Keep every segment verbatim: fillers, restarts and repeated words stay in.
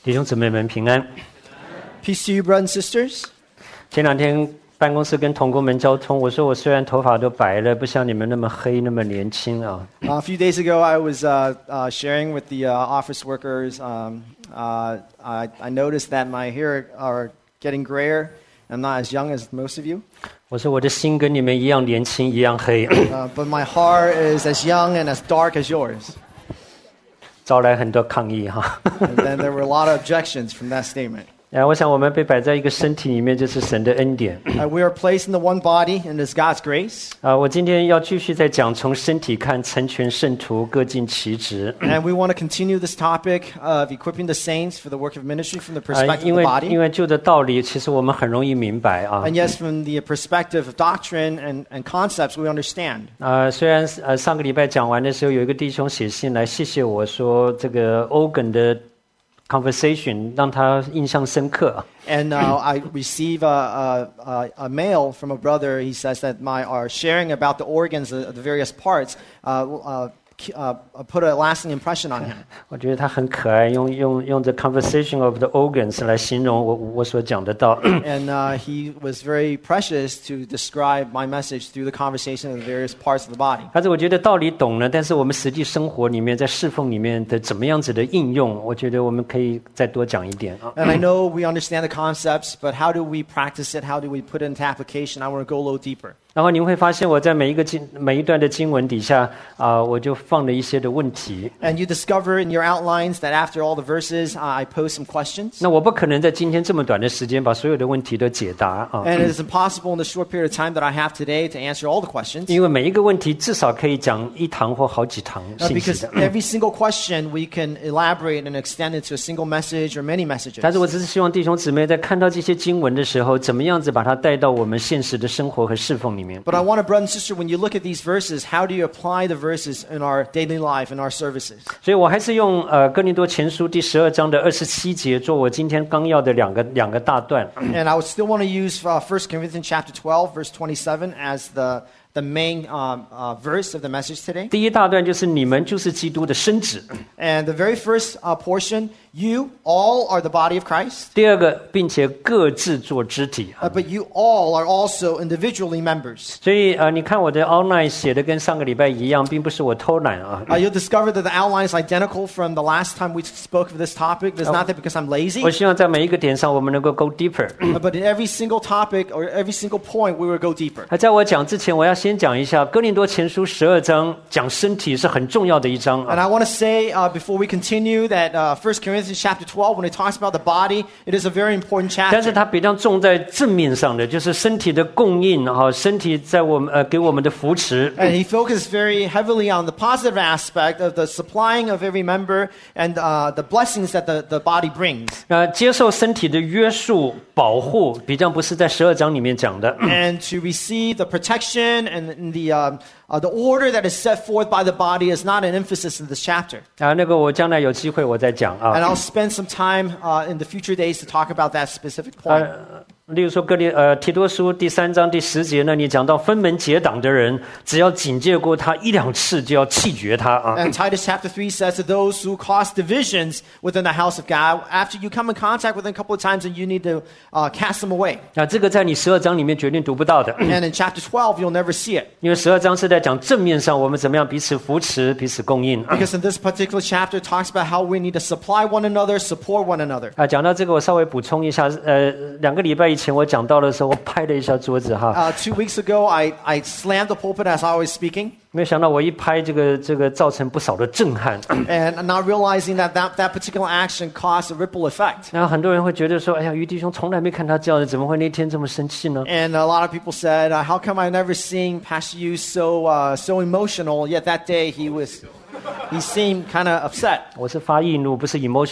弟兄姊妹们平安。 Peace to you, brothers and sisters. 前两天办公室跟同工们交通，我说我虽然头发都白了，不像你们那么黑，那么年轻啊。 Uh, a few days ago, I was uh, uh, sharing with the uh, office workers. Um, uh, I, I noticed that my hair are getting grayer. I'm not as young as most of you. 我说我的心跟你们一样年轻，一样黑。 Uh, but my heart is as young and as dark as yours. 招来很多抗议哈。 And then there were a lot of objections from that statement. 啊，我想我们被摆在一个身体里面，就是神的恩典。 Uh, we are placed in the one body, and it's God's grace. 啊，我今天要继续再讲，从身体看，成全圣徒，各尽其职。 And we want to continue this topic of equipping the saints for the work of ministry from the 啊， perspective 因 of 为 the 因 body. 为就的道理，其实我们很容易明白啊。 And yes, from the perspective of doctrine and, and concepts, we understand. 啊，虽然呃上个礼拜讲完的时候，有一个弟兄写信来谢谢我说这个 Ogan 的 conversation 让他印象深刻。 And uh, I receive a, a, a mail from a brother. He says that my our sharing about the organs, the, the various parts, uh, uh, uh, put a lasting impression on him. 我觉得他很可爱，用用用 the conversation of the organs 来形容我我所讲的道。 And uh, he was very precious to describe my message through the conversation of the various parts of the body. 但是我觉得道理懂了，但是我们实际生活里面，在侍奉里面的怎么样子的应用，我觉得我们可以再多讲一点啊。 And I know we understand the concepts, but how do we practice it? How do we put it into application? I want to go a little deeper. 然后您会发现，我在每一个经每一段的经文底下啊、我就放了一些的问题。 And you discover in your outlines that after all the verses, uh, I pose some questions. 那我不可能在今天这么短的时间把所有的问题都解答啊， And it is impossible in the short period of time that I have today to answer all the questions. 因为每一个问题至少可以讲一堂或好几堂 Uh, 信息 because 的。 every single question we can elaborate and extend it to a single message or many messages. 但是我只是希望弟兄姊妹在看到这些经文的时候，怎么样子把它带到我们现实的生活和侍奉里面。 But I want to, brother and sister, when you look at these verses, how do you apply the verses in our daily life, in our services? 所以我还是用呃哥林多前书第十二章的二十七节做我今天纲要的两个两个大段。 And I would still want to use uh, First Corinthians chapter twelve, verse twenty-seven as the, the main um, uh, verse of the message today. 第一大段就是你们就是基督的身子， And the very first uh, portion, you all are the body of Christ, 第二个并且各自做肢体。 uh, but you all are also individually members. 所以呃你看我的 outline 写的跟上个礼拜一样，并不是我偷懒啊。 Uh, you'll discover that the outline is identical from the last time we spoke of this topic. It's not that because I'm lazy, 我希望在每一个点上我们能够 go deeper。 uh, but in every single topic or every single point, we will go deeper. 在我讲之前，我要先讲一下哥林多前书十二章讲身体是很重要的一章 And 啊。 I want to say uh, before we continue that uh, First Corinthians chapter twelve, when it talks about the body, it is a very important 但是 chapter. 它比较重在正面上的，就是身体的供应哈，身体在我们呃给我们的扶持。 And he focused very heavily on the positive aspect of the supplying of every member and uh, the blessings that the, the body brings. 呃，接受身体的约束保护，比较不是在十二章里面讲的。 And to receive the protection and the, um, uh, the order that is set forth by the body is not an emphasis in this chapter. 啊，那个我将来有机会我再讲啊。 And I'll spend some time uh, in the future days to talk about that specific point. 呃，例如说哥林呃提多书第三章第十节呢，你讲到分门结党的人，只要警戒过他一两次，就要弃绝他啊。 And Titus chapter three says to those who cause divisions within the house of God, after you come in contact with them a couple of times, then you need to uh, cast them away. 啊，这个在你十二章里面绝对读不到的， And in chapter twelve, you'll never see it. 因为十二章是在讲正面上我们怎么样彼此扶持、彼此供应。 Because in this particular chapter, it talks about how we need to supply one another, support one another. 啊，讲到这个，我稍微补充一下，呃，两个礼拜以前我讲到的时候，我拍了一下桌子哈， Uh, two weeks ago, I, I slammed the pulpit as I was speaking, 没有想到我一拍这个这个造成不少的震撼。 and not realizing that that, that particular action caused a ripple effect. 然后很多人会觉得说，哎呀，于弟兄从来没看他这样的，怎么会那天这么生气呢？ And a lot of people said, uh, how come I've never seen Pastor Yu so, uh, so emotional, yet that day he was, he seemed kind of upset. 我是发易怒，不是 emotional 。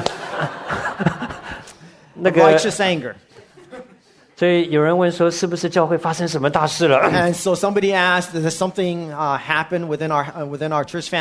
那个， Righteous anger. 所以有人问说，是不是教会发生什么大事了？ And so somebody asked, does something uh, happen within our, uh, within our church family?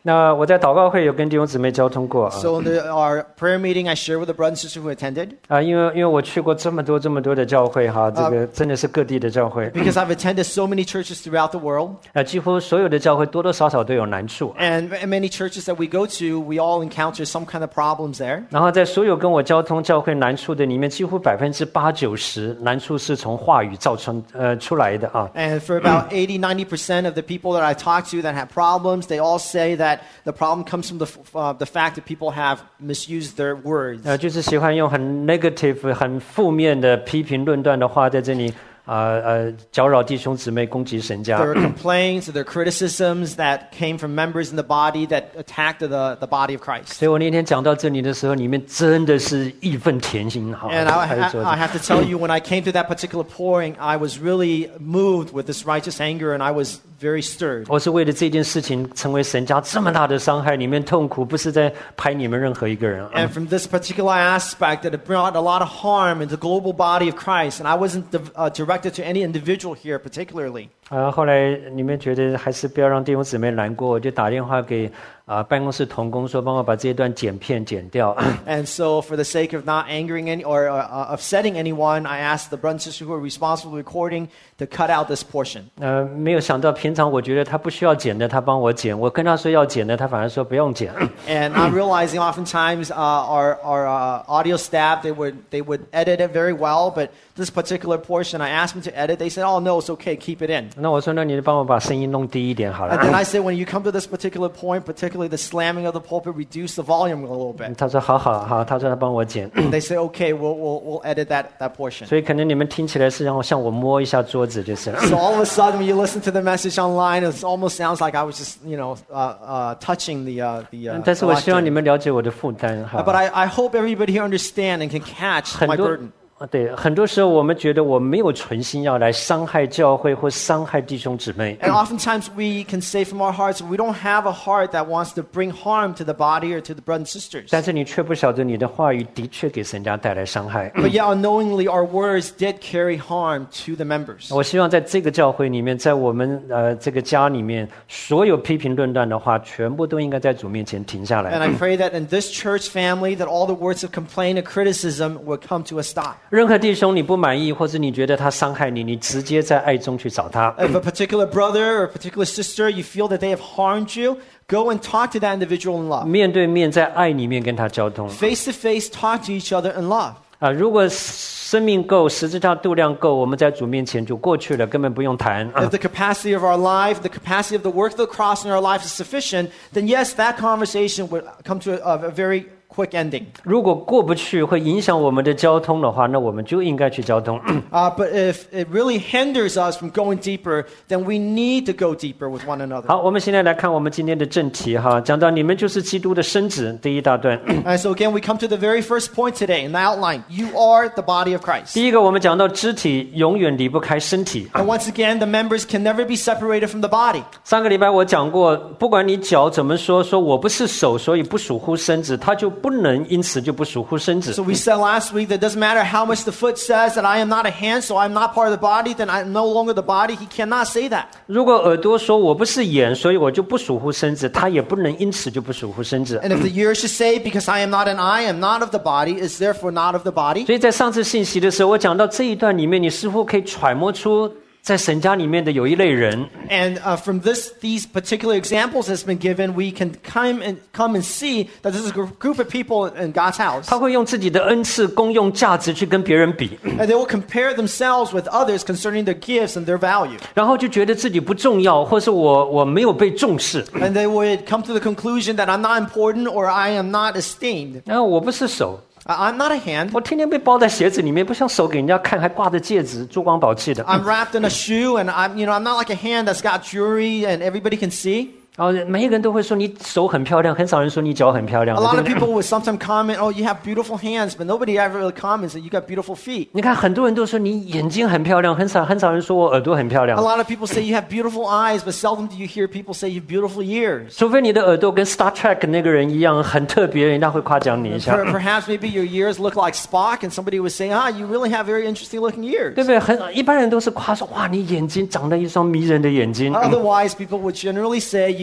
那我在祷告会有跟弟兄姊妹交通过啊， So in the, our prayer meeting, I shared with a brother and sister who attended. 啊，因为因为我去过这么多这么多的教会哈，这个真的是各地的教会， Because I've attended so many churches throughout the world. 啊，几乎所有的教会多多少少都有难处。 And many churches that we go to, we all encounter some kind of problems there. 然后在所有跟我交通教会难处的里面，几乎百分之八九十难处是从话语造成呃出来的啊。 And for about eighty, ninety percent of the people that I talk to that have problems, they all say that the problem comes from the, uh, the fact that people have misused their words. 呃，就是喜欢用很 negative、很负面的批评论断的话在这里啊呃搅扰弟兄姊妹，攻击神家。 There are complaints, there are criticisms that came from members in the body that attacked the, the body of Christ. 所以我那天讲到这里的时候，里面真的是义愤填膺哈。 And I, 还是 I, 说 I have to tell you, when I came to that particular pouring, I was really moved with this righteous anger, and I was very stirred. 我是为了这件事情成为神家这么大的伤害，里面痛苦，不是在拍你们任何一个人。 And from this particular aspect, that it brought a lot of harm in the global body of Christ, and I wasn't uh, directed to any individual here particularly. 啊，后来你们觉得还是不要让弟兄姊妹难过，我就打电话给啊办公室同工说，帮我把这一段剪片剪掉。 And so, for the sake of not angering any or uh, upsetting anyone, I asked the brother and sister who were responsible for recording to cut out this portion. 呃，没有想到平常我觉得他不需要剪的，他帮我剪；我跟他说要剪的，他反而说不用剪。 And I'm realizing oftentimes uh, our our uh, audio staff they would they would edit it very well, but this particular portion I asked them to edit. They said, "Oh no, it's okay, keep it in." 那我说，那你帮我把声音弄低一点好 And then 了。 I said, when you come to this particular point, particularly the slamming of the pulpit, reduce the volume a little bit. 他说好好好，他说他帮我剪。 They say, okay, we'll, we'll, we'll edit that, that portion. 所以可能你们听起来是让我像我摸一下桌子就是了。 So all of a sudden, when you listen to the message online, it almost sounds like I was just, you know, uh, uh, touching the uh, the. Uh, 但是我希望你 lectern. 们了解我的负担哈。 But I, I hope everybody here understand and can catch 很 my 多 burden. 啊，对，很多时候我们觉得我没有存心要来伤害教会或伤害弟兄姊妹。 And oftentimes we can say from our hearts, we don't have a heart that wants to bring harm to the body or to the brothers and sisters. 但是你却不晓得你的话语的确给神家带来伤害。 But yet unknowingly, our words did carry harm to the members. 我希望在这个教会里面，在我们呃这个家里面，所有批评论断的话，全部都应该在主面前停下 And 来。 I pray that in this church family, that all the words of complaint and criticism would come to a stop. 任何弟兄你不满意，或者你觉得他伤害你，你直接在爱中去找他。 If a particular brother or a particular sister, you feel that they have harmed you, go and talk to that individual in love. 面对面在爱里面跟他交通。 Face to face, talk to each other in love. 啊，如果生命够，十字架度量够，我们在主面前就过去了，根本不用谈。 If the capacity of our life, the capacity of the work of the cross in our life is sufficient, then yes, that conversation would come to a, a very quick ending. 如果过不去，会影响我们的交通的话，那我们就应该去交通。 Uh, but if it really hinders us from going deeper, then we need to go deeper with one another. 好，我们现在来看我们今天的正题哈，讲到你们就是基督的身子，第一大段。 And so again, we come to the very first point today in the outline. You are the body of Christ. 第一个，我们讲到肢体永远离不开身体。 And once again, the members can never be separated from the body. 上个礼拜我讲过，不管你脚怎么说，说我不是手，所以不属乎身子，它就不能因此就不属乎身子。 So we said last week that it doesn't matter how much the foot says that I am not a hand, so I'm not part of the body, then I'm no longer the body. He cannot say that. 如果耳朵说我不是眼，所以我就不属乎身子，它也不能因此就不属乎身子。 And if the ear should say, because I am not an eye, I am not of the body, is therefore not of the body. 所以在上次信息的时候，我讲到这一段里面，你似乎可以揣摩出在神家里面的有一类人， And uh, from this, these particular examples that's been given, we can come and come and see that this is a gr- group of people in God's house. 他会用自己的恩赐、功用、价值去跟别人比， And they will compare themselves with others concerning their gifts and their value. 然后就觉得自己不重要，或是我我没有被重视。 And they would come to the conclusion that I'm not important or I am not esteemed. 然后我不是手， I- I'm not a hand. 我天天被包在鞋子里面，不像手给人家看，还挂着戒指、珠光宝气的。 I'm wrapped in a shoe, and I'm, you know, I'm not like a hand that's got jewelry and everybody can see. 然后每一个人都会说你手很漂亮，很少人说你脚很漂亮 A。lot 对 of 不对 people would sometimes comment, "Oh, you have beautiful hands," but nobody ever really comments that you got beautiful feet. 你看很多人都说你眼睛很漂亮，很少很少人说我耳朵很漂 A 亮。 lot of people say you have beautiful eyes, but seldom do you hear people say you have beautiful ears. 除非你的耳朵跟 Star Trek 那个人一样很特别，人家会夸奖你一下， Per- Perhaps maybe your ears look like Spock, and somebody would say, "Ah, you really have very interesting looking ears." 对不对？很一般人都是夸说哇，你眼睛长了一双迷人的眼睛。 Otherwise, people would generally say you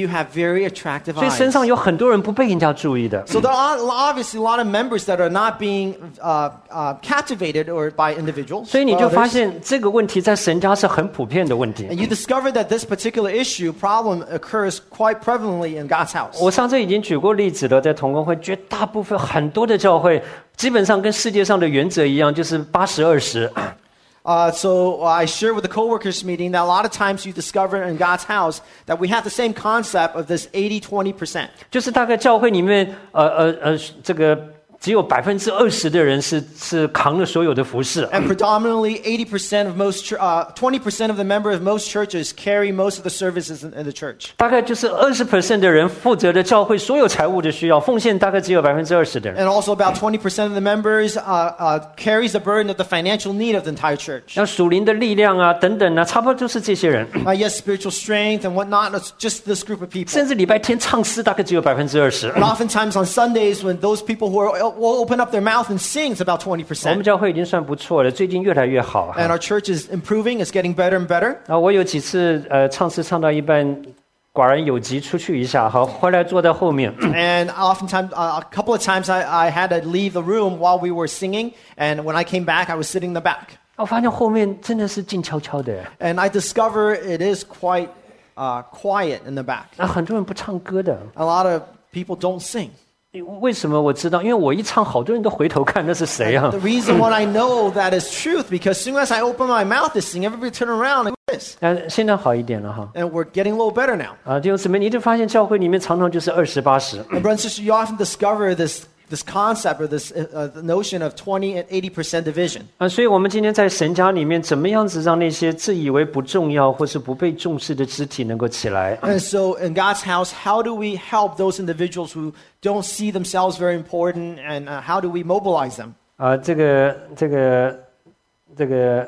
you have very attractive 所以身 eyes. 上有很多人不被人家注意的。 So there are obviously a lot of members that are not being uh, uh, captivated or by individuals. 所以你 or 就发 others. 现这个问题在神家是很普遍的问题。 And you discover that this particular issue, problem, occurs quite prevalently in God's house. 我上次已经举过例子了，在同工会，绝大部分很多的教会，基本上跟世界上的原则一样，就是八十二十。 Uh, so I shared with the co-workers meeting that a lot of times you discover in God's house that we have the same concept of this eighty twenty percent. 就是大概教会里面，呃呃呃，这个只有百分之二十的人是是扛了所有的服饰。 And predominantly eighty percent of most, ch- uh, twenty percent of the members of most churches carry most of the services in, in the church. 大概就是二十 percent 的人负责的教会所有财务的需要，奉献大概只有百分之二十的人。 And also about twenty percent of the members uh, uh, carries the burden of the financial need of the entire church. 那属灵的力量啊，等等啊，差不多就是这些人。 Uh, yes, spiritual strength and whatnot, it's just this group of people. 甚至礼拜天唱诗大概只有百分之二十。 And oftentimes on Sundays when those people who are, will open up their mouth and sing, it's about twenty 我们 percent. 教会已经算不错了，最近越来越好啊。 And our church is improving, it's getting better and better. 啊，我有几次呃唱诗唱到一半，寡人有急出去一下，好，回来坐在后面。 And oftentimes, uh, a couple of times I, I had to leave the room while we were singing. And when I came back, I was sitting in the back. 我发现后面真的是静悄悄的， And I discover it is quite uh, quiet in the back. 啊，很多人不唱歌的。 A lot of people don't sing. 为什么我知道？因为我一唱，好多人都回头看，那是谁啊 The？ reason why I know that is truth, because as soon as I open my mouth to sing, everybody turn around like this. 呃，现在好一点了哈。 And we're getting a little better now. 啊，弟兄姊妹，你就发现教会里面常常就是二十八十。 And brothers and sisters, you often discover this, this concept or this uh, the notion of twenty and eighty percent division. 啊，所以我们今天在神家里面，怎么样子让那些自以为不重要或是不被重视的肢体能够起来？ And so in God's house, how do we help those individuals who don't see themselves very important, and uh, how do we mobilize them? 啊，这个这个这个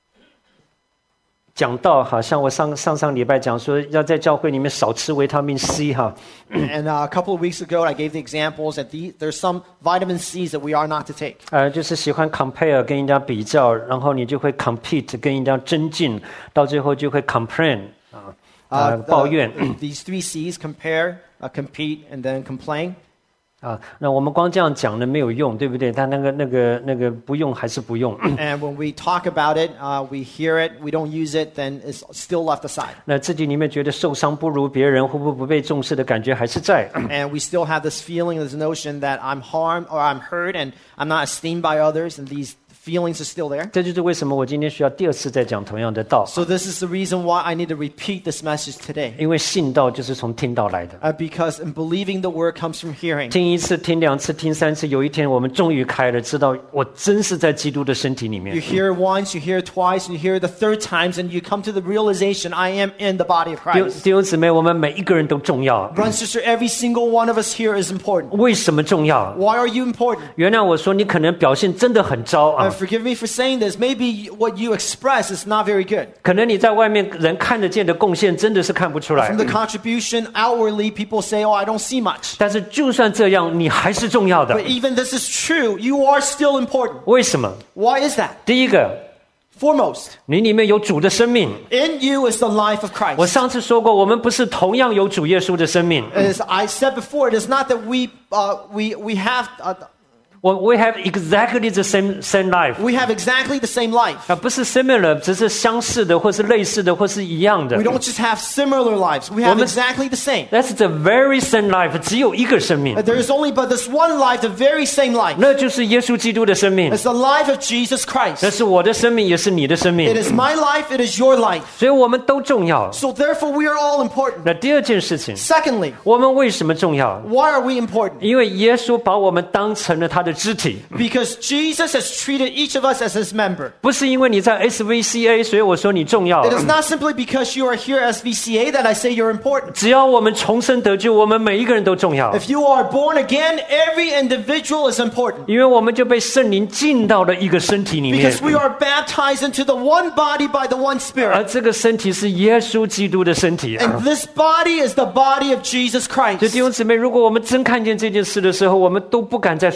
讲到，好像我上上上礼拜讲说，要在教会里面少吃维他命 C 哈。 And uh, a couple of weeks ago, I gave the examples that the, there's some vitamin C's that we are not to take. 呃，就是喜欢 compare 跟人家比较，然后你就会 compete 跟人家增进，到最后就会 complain 啊，呃， Uh, 抱怨。 the- these three C's: compare, uh, compete, and then complain. 啊，那我们光这样讲呢没有用，对不对？但那个、那个、那个不用还是不用。 And when we talk about it, uh, we hear it, we don't use it, then it's still left aside. 那自己里面觉得受伤不如别人，会不会不被重视的感觉还是在。 And we still have this feeling, this notion that I'm harmed or I'm hurt and I'm not esteemed by others, and these feelings are still there. 这就是为什么我今天需要第二次再讲同样的道， So this is the reason why I need to repeat this message today. 因为信道就是从听道来的。 Uh, because in believing the word comes from hearing. 听一次，听两次，听三次，有一天我们终于开了，知道我真是在基督的身体里 You 面。 hear it once, you hear it twice, and you hear it the third times, and you come to the realization, I am in the body of 弟兄 Christ. 弟兄姊妹，我们每一个人都重要。 Brother and sister, every single one of us here is important. 为什么重要？ Why are you important? 原谅我说，你可能表现真的很糟 Uh, 啊， forgive me for saying this. Maybe what you express is not very good. 可能你在外面人看得见的贡献真的是看不出来 From。the contribution, outwardly, people say, oh, I don't see much. 但是就算这样，你还是重要的 But。even this is true, you are still important. 为什么？ Why is that? 第一个， Foremost, 你里面有主的生命。 in you is the life of 我 Christ. 上次说过，我们不是同样有主耶稣的生命。 As I said before, it is not that we, uh, we, we have... Uh, 我 we have exactly the same same life。 We have exactly the same life. 啊，不是 similar， 只是相似的，或是类似的，或是一样的 We。don't just have similar lives. We have Woman- exactly the same. That's the very same life， 只有一个生命， There is only but this one life, the very same life. 那就是耶稣基督的生命。 It's the life of Jesus 那 Christ. 是我的生命，也是你的生 It 命， is my life, it is your life. 所以我们都重要。 So therefore, we are all important. 那第二件事情， Secondly, 我们为什么重要？ why are we important? 因为耶稣把我们当成了他的肢体， Because Jesus has treated each of us as his member. 不是因为你在 S V C A， 所以我说你重要 It。is not simply because you are here at S V C A that I say you're important. 只要我们重生得救，我们每一个人都重要， If you are born again, every individual is important. 因为我们就被圣灵进到了一个身体里面 Because，we are baptized into the one body by the one 而 Spirit. 这个身体是耶稣基督的身体。 And this body is the body of Jesus 所以弟 Christ. 兄姊妹，如果我们真看见这件事的时候，我们都不敢再随便软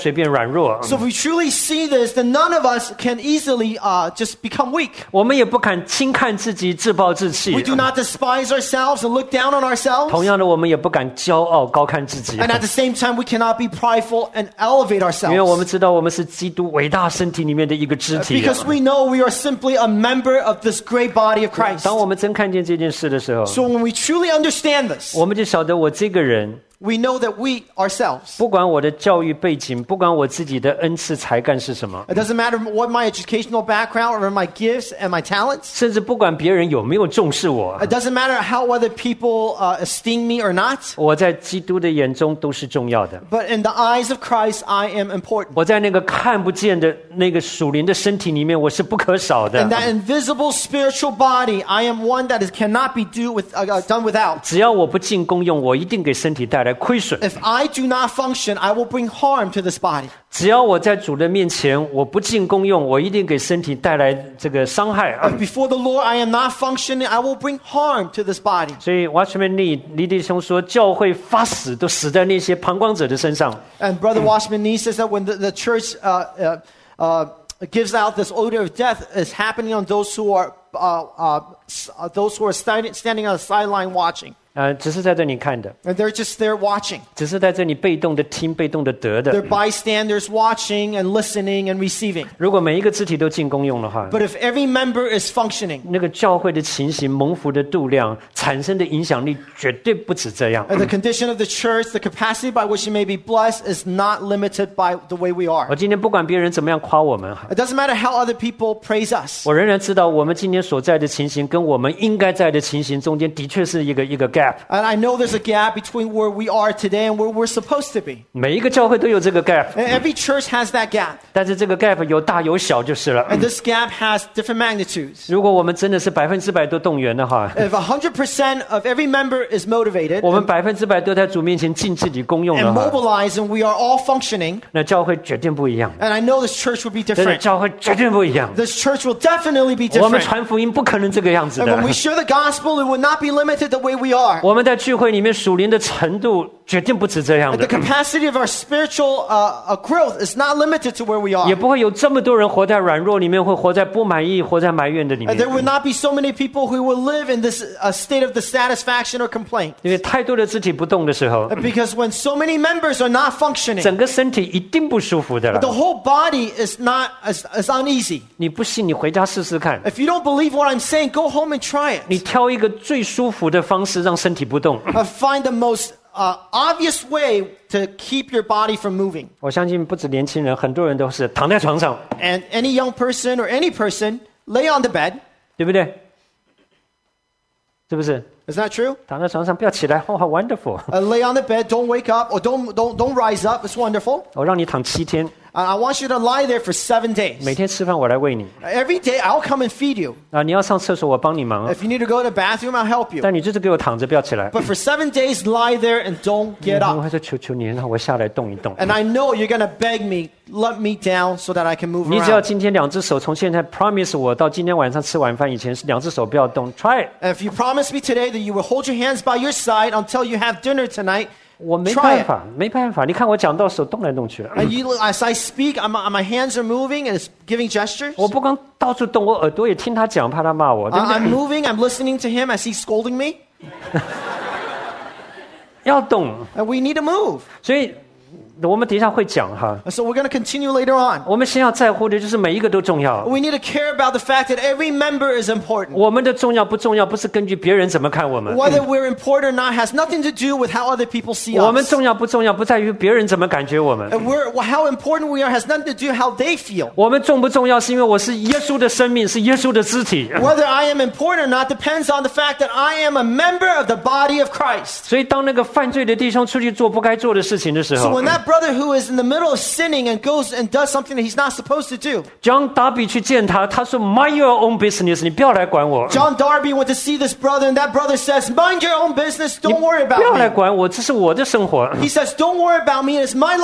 弱， So if we truly see this, then none of us can easily uh, just become weak. 我们也不敢轻看自己，自暴自弃。 We do not despise ourselves and look down on ourselves. 同样的，我们也不敢骄傲高看自己， And at the same time, we cannot be prideful and elevate 因为我 ourselves. 们知道我们是基督伟大身体里面的一个肢体。 Because we know we are simply a member of this great body of Christ. 当我们真看见这件事的时候， So when we truly understand this, 我们就晓得我这个人， we know that we ourselves, 不管我的教育背景，不管我自己的恩赐才干是什么， it doesn't matter what my educational background or my gifts and my talents. 甚至不管别人有没有重视我， It doesn't matter how other people uh, esteem me or not. 我在基督的眼中都是重要的。 But in the eyes of Christ, I am important. 我在那个看不见的那个属灵的身体里面，我是不可少的 In。that invisible spiritual body, I am one that is, cannot be do with, uh, done without. 只要我不尽功用，我一定给身体带来亏损。 If I do not function, I will bring harm to this body. 只要我在主的面前，我不尽功用，我一定给身体带来这个伤害。 If before the Lord I am not functioning, I will bring harm to this body. 所以 Watchman Nee 李弟兄说，教会发死都死在那些旁观者的身上。 And Brother Washman Nee says that when the, the church uh, uh, uh, gives out this odor of death, is happening on those who are uh, uh, uh, those who are standing, standing on the sideline watching. 呃，只是在这里看的， And they're just there watching. 只是在这里被动的听、被动的得 They're 的。 bystanders watching and listening and receiving. 如果每一个肢体都尽功用的话， But if every member is functioning, 那个教会的情形、蒙福的度量、产生的影响力，绝对不止这样。 and the condition of the church, the capacity by which it may be blessed, is not limited by the way we are. 我今天不管别人怎么样夸我们， It doesn't matter how other people praise us. 我仍然知道我们今天所在的情形跟我们应该在的情形中间，的确是一个一个 gap。 And I know there's a gap between where we are today and where we're supposed to be. 每一个教会都有这个 gap， And every church has that gap. 但是这个 gap 有大有小就是了。 And this gap has different magnitudes. 如果我们真的是百分之百都动员的话， If one hundred percent of every member is motivated 我们百分之百都在主面前尽自己功用的 and 话， mobilized and we are all functioning, 那教会绝对不一样。 and I know this church will be 真的， different. 教会绝对不一样。 This church will definitely be 我们 different. 传福音不可能这个样子 And 的 when。we share the gospel, it will not be limited the way we are. 我们在聚会里面属灵的程度决定不止这样 The 的， capacity of our spiritual uh, uh, growth is not limited to where we 也 are. 不会有这么多人活在软弱里面，会活在不满意、活在埋怨的里 And there 面。 will not be so many people who will live in this uh, state of dissatisfaction or complaint. 因为太多的肢体不动的时候， Because when so many members are not functioning, 整个身体一定不舒服的 the 了。 whole body is not is, is uneasy. 你不信，你回家试试看。 If you don't believe what I'm saying, go home and try 你 it. 挑一个最舒服的方式，让身体不动。 Uh, find the most uh, obvious way to keep your body from moving. 我相信不止年轻人，很多人都是躺在床上， And any young person or any person lay on the bed. 对不对？是不是？ Is that true? 躺在床上不要起来，哦，好 wonderful！ Uh, lay on the bed. Don't wake up or don't don't don't rise up. It's wonderful. 我让你躺七天， Uh, I want you to lie there for seven days. 每天吃饭我来喂你。 Every day I'll come and feed you. 啊，你要上厕所我帮你忙， If you need to go to the bathroom, I'll help you. 但你就是给我躺着不要起来。 But for seven days, lie there and don't get 我 up. 还说求求你，让我下来动一动。 And I know you're going to beg me, let me down so that I can move 你只要 around. 今天两只手从现在 promise 我到今天晚上吃晚饭以前，两只手不要动 ，try it。 And if you promise me today that you will hold your hands by your side until you have dinner tonight, 我没 try 办 it. 法，没办法。你看我讲到手动来动去了， And you, as I speak, I'm, my hands are moving and it's giving gestures. 我不光到处动，我耳朵也听他讲，怕他骂我，对不 I- 对？ I'm moving, I'm listening to him as he's scolding me. 要动， And we need to move. 所以我们等一下会讲哈。 And so we're going to continue later on. 我们先要在乎的就是每一个都重要。 We need to care about the fact that every member is important. 我们的重要不重要，不是根据别人怎么看我们。 Whether we're important or not has nothing to do with how other people see 我们 us. 重要不重要，不在于别人怎么感觉我们。 And we're, well, how important we are has nothing to do how they feel. 我们重不重要，是因为我是耶稣的生命，是耶稣的肢体。 Whether I am important or not depends on the fact that I am a member of the body of Christ. 所以，当那个犯罪的弟兄出去做不该做的事情的时 So 候 when that brother who is in the middle of sinning and goes and does something that he's not supposed to do, ，John Darby 去见他，他说 ：“Mind your own business，你不要来管我， John Darby went to see this brother and that brother says, mind your own business, don't worry 不要来 about me. 管我，这是我的生活。 He says, don't worry about me, it's my life. ”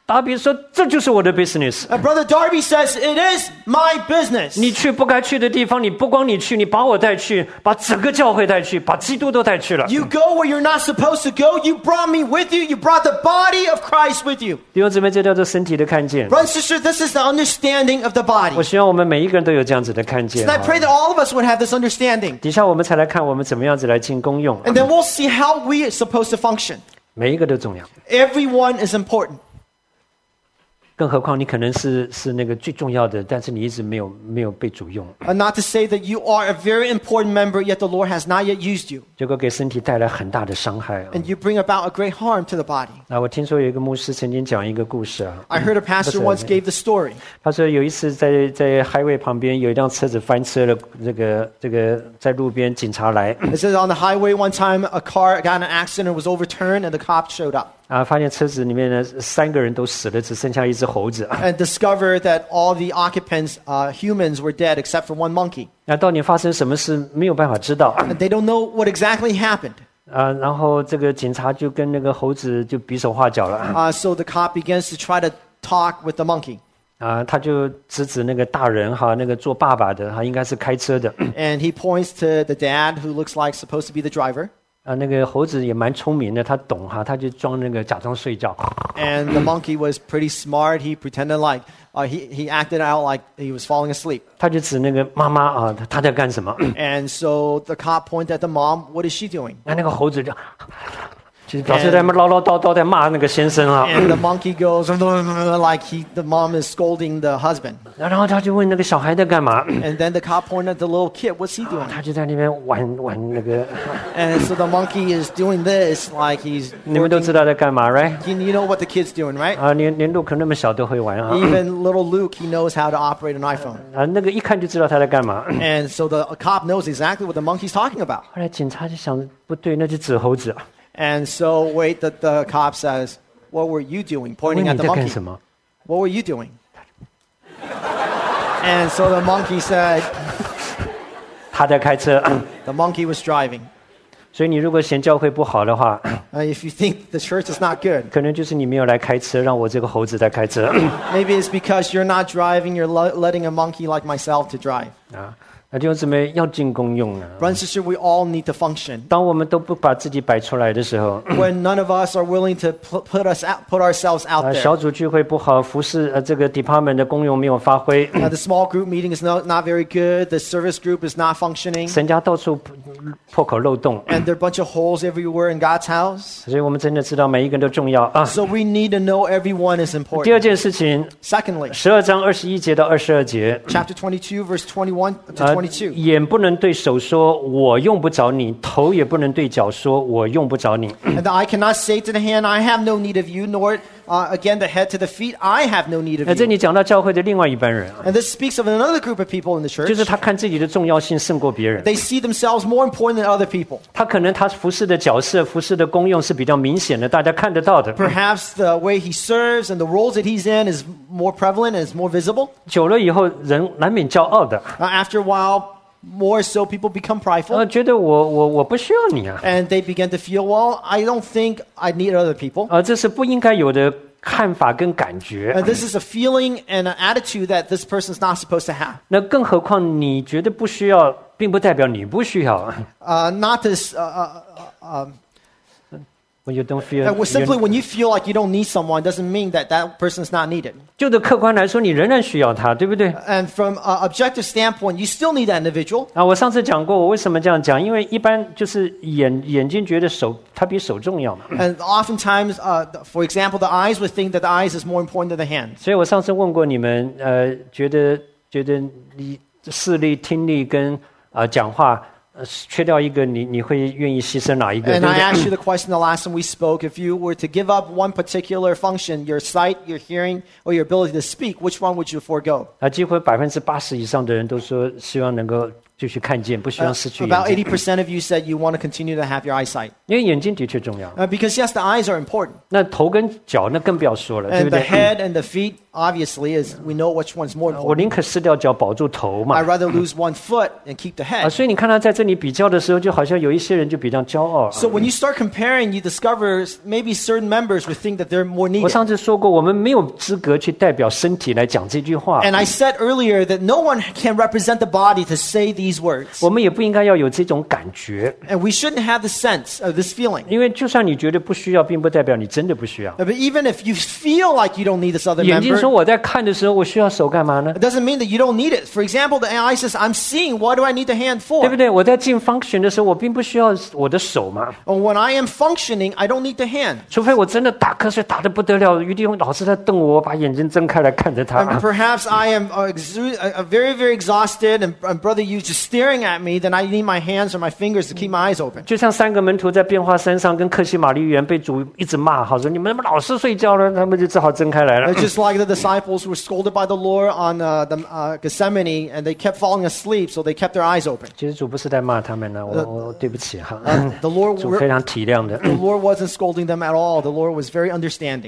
达比说：“这就是我的 business。” And Brother Darby says, it is my business. 你去不该去的地方，你不光你去，你把我带去，把整个教会带去，把基督都带去了。 You go where you're not supposed to go. You brought me with you. You brought the body of Christ with you. 弟兄姊妹，这叫做身体的看见。 Brother and sister, this is the understanding of the 我 body. 希望我们每一个人都有这样子的看见。 And I pray that all of us would have this understanding. 底下我们才来看我们怎么样子来进功用。 And then we'll see how we are supposed to function. 每一个都重要， Everyone is important. 更何况你可能是是那个最重要的，但是你一直没有没有被主用， And not to say that you are a very important member, yet the Lord has not yet used you. 结果给身体带来很大的伤害啊！ And you bring about a great harm to the body. 啊，我听说有一个牧师曾经讲一个故事啊， I heard a pastor once gave the story. 他说有一次在在 highway 旁边有一辆车子翻车了，这个这个在路边警察来 It says on the highway one time a car got in an accident and was overturned and the cop showed up 啊，发现车子里面呢三个人都死了，只剩下一只猴子。 and discovered that all the occupants, uh, humans, were dead except for one monkey. 那到底发生什么事没有办法知道 And they don't know what exactly happened. 啊，然后这个警察就跟那个猴子就比手画脚了 Uh, so the cop begins to try to talk with the monkey. 啊，他就指指那个大人哈，那个做爸爸的，他应该是开车的 And he points to the dad who looks like supposed to be the driver. 啊，那个猴子也蛮聪明的，他懂哈，他就装那个假装睡觉 And the monkey was pretty smart. He pretended like, uh, he, he acted out like he was falling asleep. 他就指那个妈妈啊，他在干什么？ And so the cop pointed at the mom. What is she doing? 那那个猴子就就是表示在那唠唠叨叨在骂那个先生啊， And the monkey goes like he, the mom is scolding the husband. 然后他就问那个小孩在干嘛？ And then the cop pointed at the little kid. What's he doing? 他就在那边玩玩那个， And so the monkey is doing this like he's 你们都 working. 知道在干嘛 ，right？ You you know what the kid's doing, right? 啊，连连陆可那么小都会玩啊， Even little Luke, he knows how to operate an iPhone. 啊，那个一看就知道他在干嘛。 And so the cop knows exactly what the monkey's talking about. 后来警察就想不对，那就指猴子啊， And so wait, the, the cop says, what were you doing? 问 Pointing 你 at the 在干 monkey. 什么？ What were you doing? And so the monkey said, 他在开车。 the monkey was driving. 所以你如果嫌教会不好的话， Uh, if you think the church is not good, 可能就是你没有来开车，让我这个猴子在开车 maybe it's because you're not driving, you're lo- letting a monkey like myself to drive. 啊。那弟兄姊妹要进功用啊。 Brother and sister, we all need to function. 当我们都不把自己摆出来的时候， When none of us are willing to pu- put us out, put ourselves out 啊， there. 小组聚会不好，服侍呃这个 department 的功用没有发挥， Uh, the small group meeting is not, not very good. The service group is not functioning. 神家到处破口漏洞， And there are a bunch of holes everywhere in God's house. 所以我们真的知道每一个人都重要啊。 So we need to know everyone is 第二 important. 件事情， Secondly, 十二章二十一节到二十二节， chapter twenty-two, verse twenty-one to 啊 twenty-two. 眼不能对手说我用不着你，头也不能对脚说我用不着你。 And the eye cannot say to the hand, I have no need of you, nor uh, again the head to the feet, I have no need 那 of 这 you. 里讲到教会的另外一班人啊， And this speaks of another group of people in the 就 church. 是他看自己的重要性胜过别人， They see themselves more important than other people. 他可能他服侍的角色、服侍的功用是比较明显的，大家看得到的。 Perhaps the way he serves and the roles that he's in is more prevalent and is more visible. 久了以后，人难免骄傲的， Uh, after a while, more so people become 呃， prideful. 觉得我我我不需要你啊， And they begin to feel, well, I don't think I need other people. 呃，这是不应该有的看法跟感觉。 And this is a feeling and an attitude that this person's not supposed to have. 那更何况你觉得不需要，并不代表你不需要。 Uh, not this, uh, uh, uh, um, When you don't feel， uh, simply when you feel like you don't need someone doesn't mean that that person's not needed. 就的客观来说，你仍然需要他，对不对？ And from an objective standpoint, you still need that individual. 啊，我上次讲过，我为什么这样讲？因为一般就是眼眼睛觉得手，它比手重要嘛。 And oftentimes, uh, for example, the eyes would think that the eyes is more important than the hands. 所以我上次问过你们，呃，觉得觉得你视力、听力跟啊、呃、讲话，呃，缺掉一个，你你会愿意牺牲哪一个？对 And 不 I 对？ asked you the question the last time we spoke. If you were to give up one particular function, your sight, your hearing, or your ability to speak, which one would you forego? 啊，几乎百分之八十以上的人都说希望能够继续看见，不希 Uh, 望失去 about 眼 eighty 睛， percent of you said you want to continue to have your eyesight. 因为眼睛的确重要。 Uh, because yes, the eyes are important. 那头跟脚那更不要说了，对 And 不 the 对？ head and the feet, obviously, is we know which one's more 我 important. 宁可失掉脚保住头嘛 I'd。rather lose one foot and keep the 啊， head. 所以你看他在这里比较的时候，就好像有一些人就比较骄傲。 So when you start comparing, you discover maybe certain members would think that they're more 我 needed. 上次说过，我们没有资格去代表身体来讲这句话， And I said earlier that no one can represent the body to say these words. 我们也不应该要有这种感觉， And we shouldn't have the sense of this feeling. 因为就算你觉得不需要，并不代表你真的不需要。 But even if you feel like you don't need this other 眼睛说 member, 我在看的时候，我需要手干嘛呢？ it doesn't mean that you don't need it. For example, the eye says, I'm seeing, what do I need the hand 对不 for? 对？我在进 function 的时候，我并不需要我的手嘛， Or when I am functioning, I don't need the hand. 除非我真的打瞌睡打得不得了，于弟兄老是在瞪我，我把眼睛睁开来看着 And 他。 perhaps I am uh, exu- uh, very, very exhausted, and, and Brother Yu just staring at me, then I need my hands or my fingers to keep my eyes open. 就像三个门徒在变化山上跟克西玛丽园被主一直骂，好说你们怎么老是睡觉呢？他们就只好睁开来了 It's。just like the disciples who were scolded by the Lord on uh, the, uh, Gethsemane, and they kept falling asleep, so they kept their eyes open. 其实主不是在骂他们呢，我我对不起哈， Uh, the Lord, 主非常体谅的。 the Lord wasn't scolding them at all. The Lord was very understanding.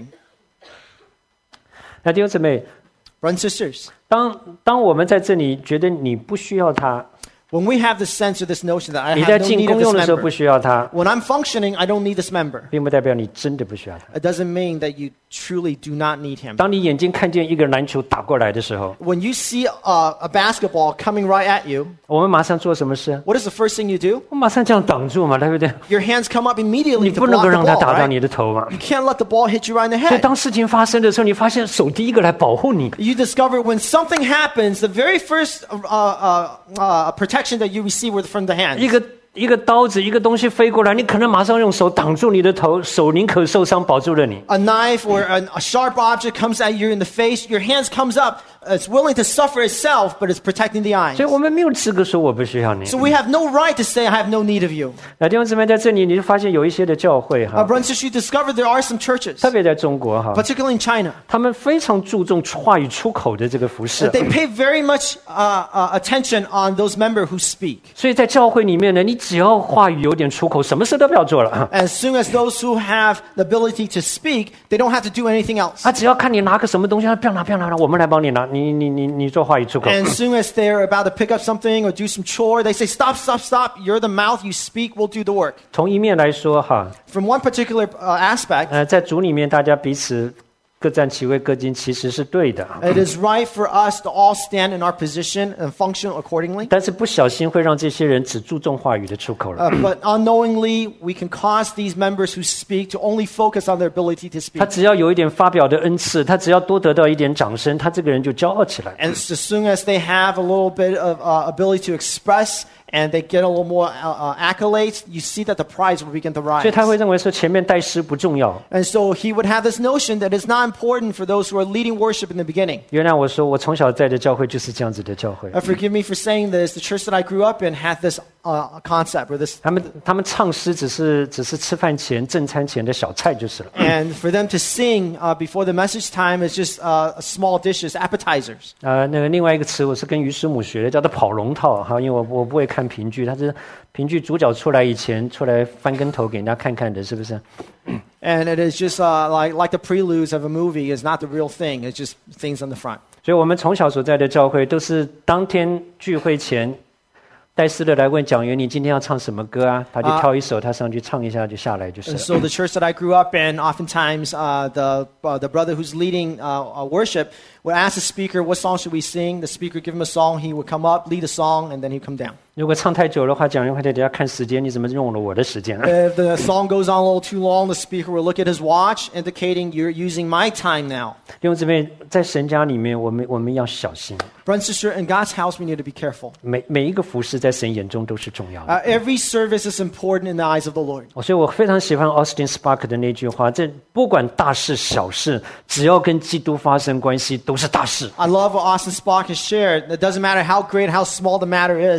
那弟兄姊妹， Brothers and sisters, 当当我们在这里觉得你不需要他， when we have this sense or this notion that I 你在 have no 进 need 公 of 用 this 的时候不 member, 需要他， when I'm functioning, I don't need this member. 并不代表你真的不需要他。 It doesn't mean that you truly do not need him. 当你眼睛看见一个篮球打过来的时候， When you see a, a basketball coming right at you, 我们马上做什么事？ what is the first thing you do? 我马上这样挡住嘛，对不对？ Your hands come up 你 immediately to 不能 block 够 the 让他 ball, 打到 right? 你的头嘛。 You can't let the ball hit you right in the 所以 head. 当事情发生的时候，你发现手第一个来保护你。 You discover when something happens, the very first uh, uh, uh, protection that you receive were from the 一 hands. 个一个刀子，一个东西飞过来，你可能马上用手挡住你的头，手宁可受伤保住了你。 A knife or an, a sharp object comes at you in the face, your hands comes up, it's willing to suffer itself, but it's protecting the eyes. 所以我们没有资格说我不需要你。 So we have no right to say, I have no need of you. 那弟兄姊妹在这里，你就发现有一些的教会 Uh, 哈， brothers and sisters, you discover there are some churches, 特别在中国哈， particularly in China, 他们非常注重话语出口的这个服饰 that。they pay very much uh, uh, attention on those members who speak. 所以在教会里面呢，你只要话语有点出口，什么事都不要做了。 As soon as those who have the ability to speak, they don't have to do anything else. 他只要看你拿个什么东西，他不要拿，不要拿，我们来帮你拿，你你你你做话语出口。 And as soon as they're about to pick up something or do some chore, they say, stop, stop, stop. You're the mouth, you speak, we'll do the work. 从一面来说哈， From one particular uh, aspect, 呃，在主里面大家彼此各占其位，各尽其实是对的。 it is right for us to all stand in our position and function accordingly. 但是不小心会让这些人只注重话语的出口了。 Uh, but unknowingly, we can cause these members who speak to only focus on their ability to speak. 他只要有一点发表的恩赐，他只要多得到一点掌声，他这个人就骄傲起来。 And as soon as they have a little bit of uh, ability to express and they get a little more uh, uh, accolades, you see that the prize will begin to 所 rise. 以他会认为说前面带诗不重要。 And so he would have this notion that it's not important for those who are leading worship in the beginning. 原来我说我从小在的教会就是这样子的教会， Uh, forgive me for saying this. The church that I grew up in had this uh, concept or this, 他们他们唱诗只是只是吃饭前正餐前的小菜就是了。 and for them to sing uh, before the message time is just uh, small dishes, appetizers. 呃，那个另外一个词我是跟于师母学的，叫做跑龙套哈，因为我我不会看评剧，他是评剧主角出来以前出来翻跟头给人家看看的，是不是？ And it is just uh, like, like the preludes of a movie is not the real thing. It's just things on the front. 所以我们从小所在的教会都是当天聚会前，带诗的来问讲员你今天要唱什么歌啊？他就挑一首，他上去唱一下就下来就是 And 了。 so the church that I grew up in, oftentimes uh, the, uh, the brother who's leading uh, uh, worship would ask the speaker, what song should we sing? The speaker would give him a song. He would come up, lead a song, and then he'd come down. 如果唱太久的话，讲员会在底下看时间，你怎么用了我的时间啊？ If the song goes on a little too long, the speaker will look at his watch, indicating you're using my time now. 弟兄姊妹，在神家里面，我们我们要小心， Brother and sister, in God's house, we need to be careful. 每每一个服饰在神眼中都是重要的。 Uh, every service is important in the eyes of the Lord. 所以我非常喜欢 Austin Spark 的那句话：这不管大事小事，只要跟基督发生关系，都是大事。 I love what Austin Spock has shared. It doesn't matter how great, how small the matter is, as long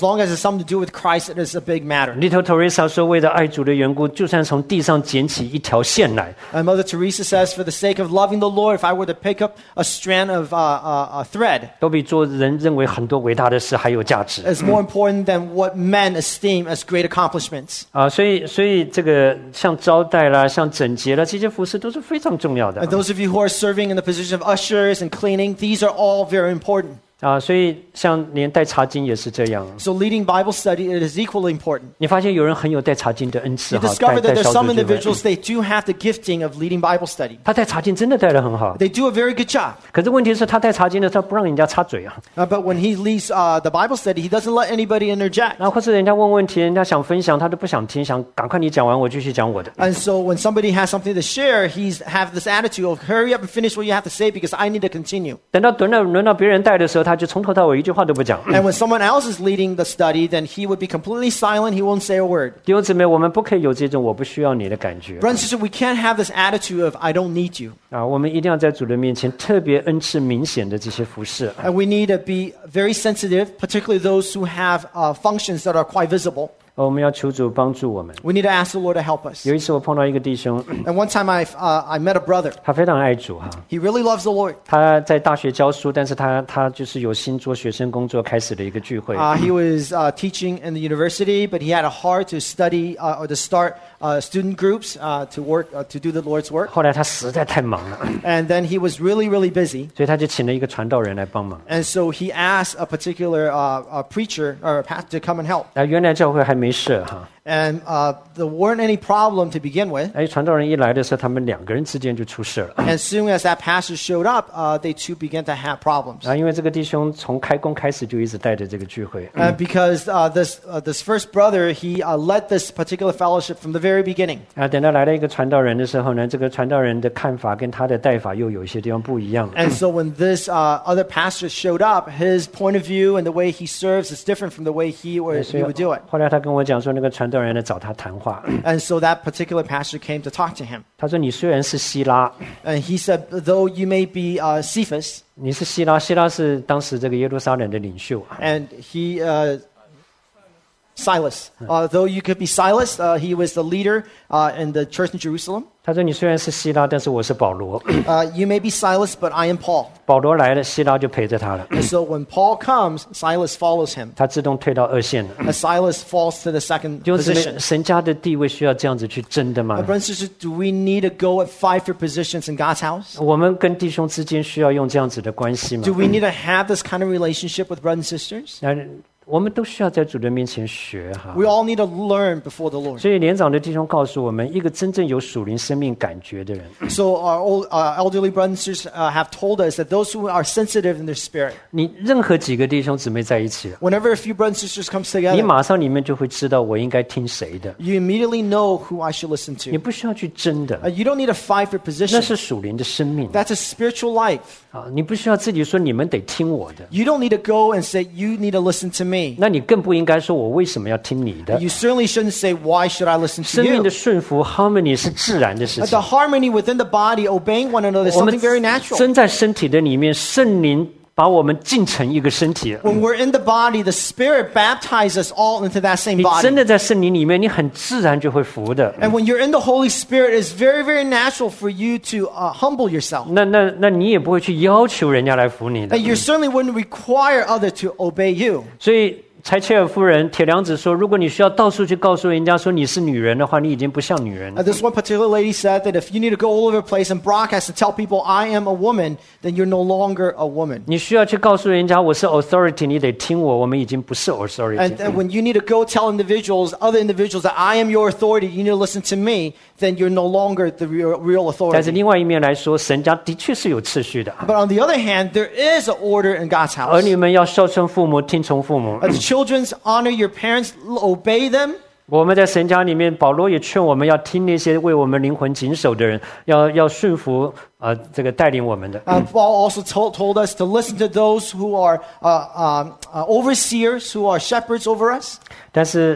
long as it's something to do with Christ, it is a big matter. Little Teresa 说，为了爱主的缘故，就算从地上捡起一条线来， And Mother Teresa says, for the sake of loving the Lord, if I were to pick up a strand of uh, uh, a thread, 都比做人认为很多伟大的事还有价值 is more important than what men esteem as great accomplishments. 啊！所以，所以这个像招待啦、像整洁啦，这些服饰都是非常重要的 And those of you who are serving in the position of ushers and cleaning, these are all very important. 啊！所以，像连带查经也是这样。 So leading Bible study, it is equally important. 你发现有人很有带查经的恩赐 You 哈， discover 带 that 带 there's 小 some 组聚会， individuals, they do have the gifting of leading Bible study. 他带查经真的带得很好。 They do a very good job. 可是问题是，他带查经的时候不让人家插嘴啊。 Uh, but when he leads uh, the Bible study, he doesn't let anybody interject. 然后或是人家问问题，人家想分享，他都不想听，想赶快你讲完，我继续讲我的。 And so when somebody has something to share, he's have this attitude of hurry up and finish what you have to say because I need to continue. 等到轮到轮到别人带的时候，他就从头到尾一句话都不讲。 And when someone else is leading the study, then he would be completely silent. He won't say a word. 弟兄姊妹，我们不可以有这种我不需要你的感觉 Brothers and sisters, we can't have this attitude of I don't need you. 啊！我们一定要在主的面前特别恩赐明显的这些服饰。 And we need to be very sensitive, particularly those who have uh, functions that are quite visible. 我们要求主帮助我们。 We need to ask the Lord to help us. 有一次我碰到一个弟兄， And one time I, uh, I met a brother. 他非常爱主哈， He really loves the Lord. 他在大学教书，但是他他就是有心做学生工作开始的一个聚会。 Uh, he was uh, teaching in the university, but he had a heart to study uh, or to start uh, student groups uh, to work uh, to do the Lord's work. 后来他实在太忙了， And then he was really, really busy. 所以他就请了一个传道人来帮忙。 And so he asked a particular uh, a preacher or a pastor to come and help. 那原来教会还没设哈， And uh, there weren't any problem to begin with. 哎，传道人一来的时候，他们两个人之间就出事了。 As soon as that pastor showed up, uh, they too began to have problems. 啊，因为这个弟兄从开工开始就一直带着这个聚会， Uh, because uh, this uh, this first brother, he uh, led this particular fellowship from the very beginning. 啊，等到来了一个传道人的时候呢，这个传道人的看法跟他的带法又有一些地方不一样。 And so when this uh, other pastor showed up, his point of view and the way he serves is different from the way he or 所 he 以 would do it. 后来他跟我讲说，那个传道人来找他谈话， And so that particular pastor came to talk to him. 他说：“你虽然是希拉， And he said, though you may be uh, Cephas, 你是希拉，希拉是当时这个耶路撒冷的领袖。 and he, uh, Silas, uh, though you could be Silas, uh, he was the leader uh, in the church in Jerusalem. 他说：你虽然是希拉，但是我是保罗。 Uh, you may be Silas, but I am Paul. 保罗来了，希拉就陪着他了， And so when Paul comes, Silas follows him. 他自动退到二线了。 As Silas falls to the second 弟兄姊妹， position. 神家的地位需要这样子去争的吗 Uh,？brothers and sisters, do we need to go and fight for positions in God's house? 我们跟弟兄之间需要用这样子的关系吗 Do？we need to have this kind of relationship with brothers and sisters? 那我们都需要在主的面前学哈。 We all need to learn before the Lord. 所以连长的弟兄告诉我们，一个真正有属灵生命感觉的人， So our old, uh, elderly brothers and sisters uh, have told us that those who are sensitive in their spirit, 你任何几个弟兄姊妹在一起了， whenever a few brothers and sisters comes 你 together, 马上里面就会知道我应该听谁的， you immediately know who I should listen 你 to. 不需要去争的 Uh,，you don't need to fight for 那 position. 是属灵的生命 That's a spiritual life. 啊！你不需要自己说你们得听我的， You don't need to go and say, you need to listen to me. 那你更不应该说我为什么要听你的。 You certainly shouldn't say, why should I listen to 生命 you? 的顺服 harmony 是自然的事 Uh, 情 The。harmony within the body, obeying one another, is 我们 something very natural. 身在身体的里面，圣灵把我们进成一个身体。 When we're in the body, the Spirit baptizes us all into that same 你真 body. 的在圣灵里面，你很自然就会服的。 And when you're in the Holy Spirit, it's very, very natural for you to uh, humble yourself. 那那那你也不会去要求人家来服你的 And。you certainly wouldn't require others to obey you. 所以柴切尔夫人铁娘子说，如果你需要到处去告诉人家说你是女人的话，你已经不像女人 Uh, this one particular lady said that if you need to go all over the place and broadcast and tell people I am a woman, then you're no longer a woman. 你需要去告诉人家我是 authority， 你得听我，我们已经不是 And, authority。 and when you need to go tell individuals, other individuals, that I am your authority, you need to listen to me, then you're no longer the real, real 但是 authority. 另外一面来说，神家的确是有次序的， But on the other hand, there is an order in God's 儿 house. 女们要孝顺父母，听从父母。 As children, honor your parents, obey them. 我们在神家里面，保罗也劝我们要听那些为我们灵魂谨守的人，要要顺服啊、呃，这个带领我们的。 Uh, Paul also told, told us to listen to those who are uh, um, uh, overseers, who are shepherds over us. 但是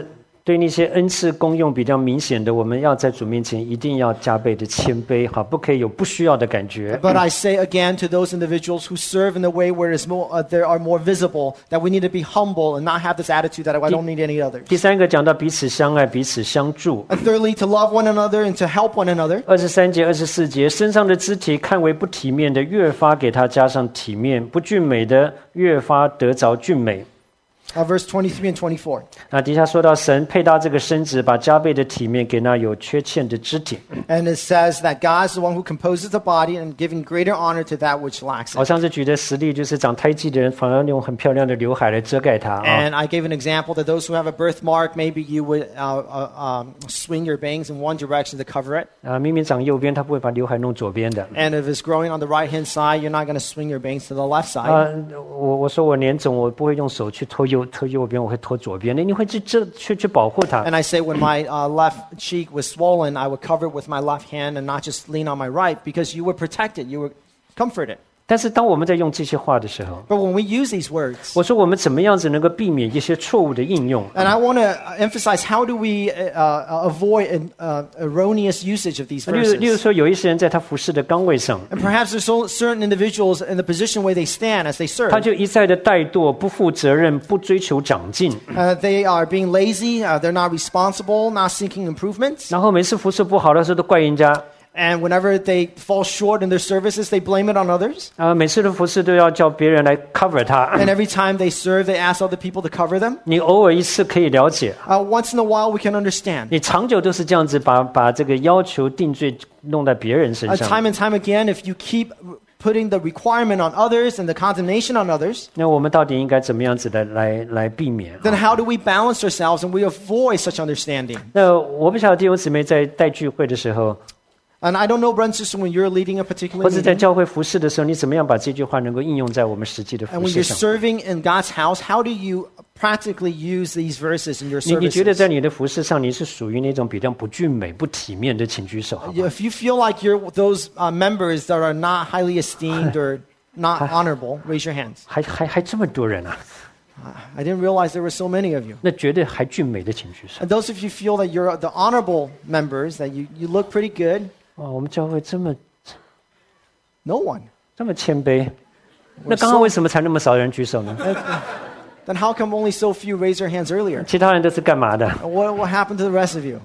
对那些恩赐功用比较明显的，我们要在主面前一定要加倍的谦卑，好，不可以有不需要的感觉。 But I say again to those individuals who serve in the way where it's more, uh, they are more visible, that we need to be humble and not have this attitude that I don't need any others. 第三个讲到彼此相爱，彼此相助。 And thirdly, to love one another and to help one another. 二十三节、二十四节，身上的肢体看为不体面的，越发给他加上体面；不俊美的，越发得着俊美。 Uh, verse twenty-three and twenty-four. 那底下说到神配搭这个身子，把加倍的体面给那有缺陷的肢体。 And it says that God is the one who composes the body and giving greater honor to that which lacks 我 it. 上次举的实例就是长胎记的人，反而用很漂亮的刘海来遮盖它啊。 And I gave an example that those who have a birthmark, maybe you would uh, uh, um, swing your bangs in one direction to cover it. 啊，明明长右边，他不会把刘海弄左边的。 And if it's growing on the right-hand side, you're not going to swing your bangs to the left side. 啊，我我说我年肿，我不会用手去拖右拖右边，我会拖左边的。你会去这去去保护它。 And I say when my uh, left cheek was swollen, I would cover it with my left hand and not just lean on my right, because you would protect it, you would comfort it. 但是当我们在用这些话的时候， But when we use these words, 我说我们怎么样子能够避免一些错误的应用？ and I want to emphasize, how do we uh, avoid an uh, erroneous usage of these 例如，例如 verses? 说，有一些人在他服侍的岗位上， And perhaps there's so- certain individuals in the position where they stand as they 他 serve. 就一再的怠惰、不负责任、不追求长进， Uh, they are being lazy, uh, they're not responsible, not seeking improvements. 然后每次服侍不好的时候都怪人家， And whenever they fall short in their services, they blame it on others. 啊，每次的服侍都要叫别人来 cover 他。 And every time they serve, they ask other people to cover them. 你偶尔一次可以了解， Uh, once in a while, we can understand. 你长久都是这样子把把这个要求定罪弄在别人身 Uh, 上。 time and time again, if you keep putting the requirement on others and the condemnation on others, 那我们到底应该怎么样子的来来避免？ then how do we balance ourselves and we avoid such understanding? 那我不晓得弟兄姊妹在带聚会的时候， And I don't know, brothers and sisters, when you're leading a particular 或者在 meeting, 教会服侍的时候，你怎么样把这句话能够应用在我们实际的 and 服 when 侍 you're 上？ serving in God's house, how do you practically use these verses in your 你你觉得 services? 在你的服侍上，你是属于那种比较不俊美、不体面的，请举手好不好？ If you feel like you're those uh, members that are not highly esteemed or not honorable, raise your hands. 还还还这么多人啊！ I didn't realize there were so many of you. 那觉得还俊美的，请举手。 And those of you feel that you're the honorable members, that you, you look pretty good, 哇，我们教会这么 no one. 这么谦卑，那刚刚为什么才那么少人举手呢？ Then how come only so few raised their hands earlier? 其他人都是干嘛的？ And What, what happened to the rest of you?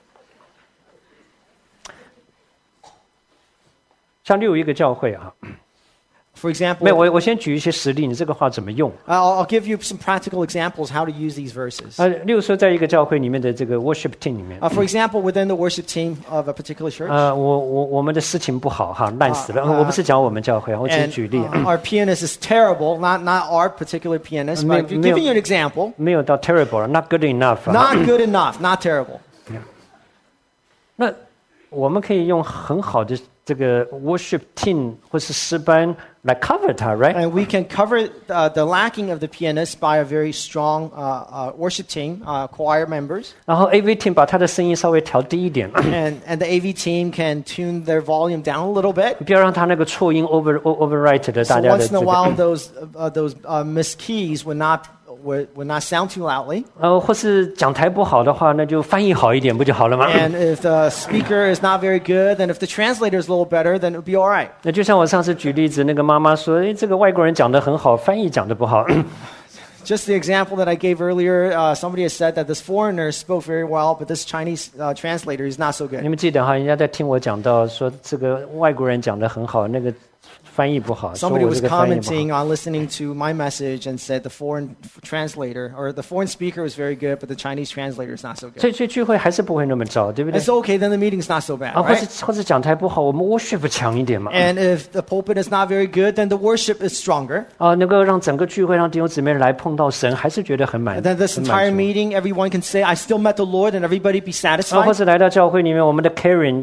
像六一个教会啊， For example, 没有我我先举一些实例，你这个话怎么用？ I'll, I'll give you some practical examples how to use these verses. 啊，例如说，在一个教会里面的这个 worship team 里面， Uh, for example, within the worship team of a particular church, 呃，我我我们的事情不好哈，烂死了。 啊啊我不是讲我们教会啊，我只是 and 举例， uh, our pianist is terrible. Not not our particular pianist, but May- giving you an example. 没有到 terrible，not good enough 啊。 Not good enough, not terrible. 那我们可以用很好的这个 worship team 或是诗班来 cover 它 ，right？ And we can cover uh, the lacking of the pianist by a very strong uh, uh, worship team, uh, choir members. 然后 A V team 把他的声音稍微调低一点， And, and the A V team can tune their volume down a little bit. 不要让他那个错音 over overwrite 的 So 大家的 once 这 in a while, 个， those, uh, those uh, missed keys would not, would, would not sound too loudly. 呃，或是讲台不好的话，那就翻译好一点不就好了吗？ And if the speaker is not very good, then if the translator is a little better, then it would be all right. 那就像我上次举例子，那个妈妈说，诶，这个外国人讲得很好，翻译讲得不好。 Just the example that I gave earlier, uh, somebody has said that this foreigner spoke very well, but this Chinese uh, translator is not so 你 good. 们记得哈，人家在听我讲到说这个外国人讲得很好，那个翻译不好，说 Somebody 我 was 这个翻译不好。 commenting on listening to my message and said the foreign translator or the foreign speaker was very good, but the Chinese translator is not so 所 good. 以所以聚会还是不会那么糟，对不对 And？so, okay, then the meeting's not so bad, 啊，或 right? 者或者讲台不好，我们 worship 强一点嘛。 And if the pulpit is not very good, then the worship is stronger. 啊，能够让整个聚会让弟兄姊妹来碰到神，还是觉得很满 And then this 很 entire 满足。 meeting, everyone can say, I still met the Lord, and everybody be 啊，或 satisfied. 者来到教会里面，我们的 Karen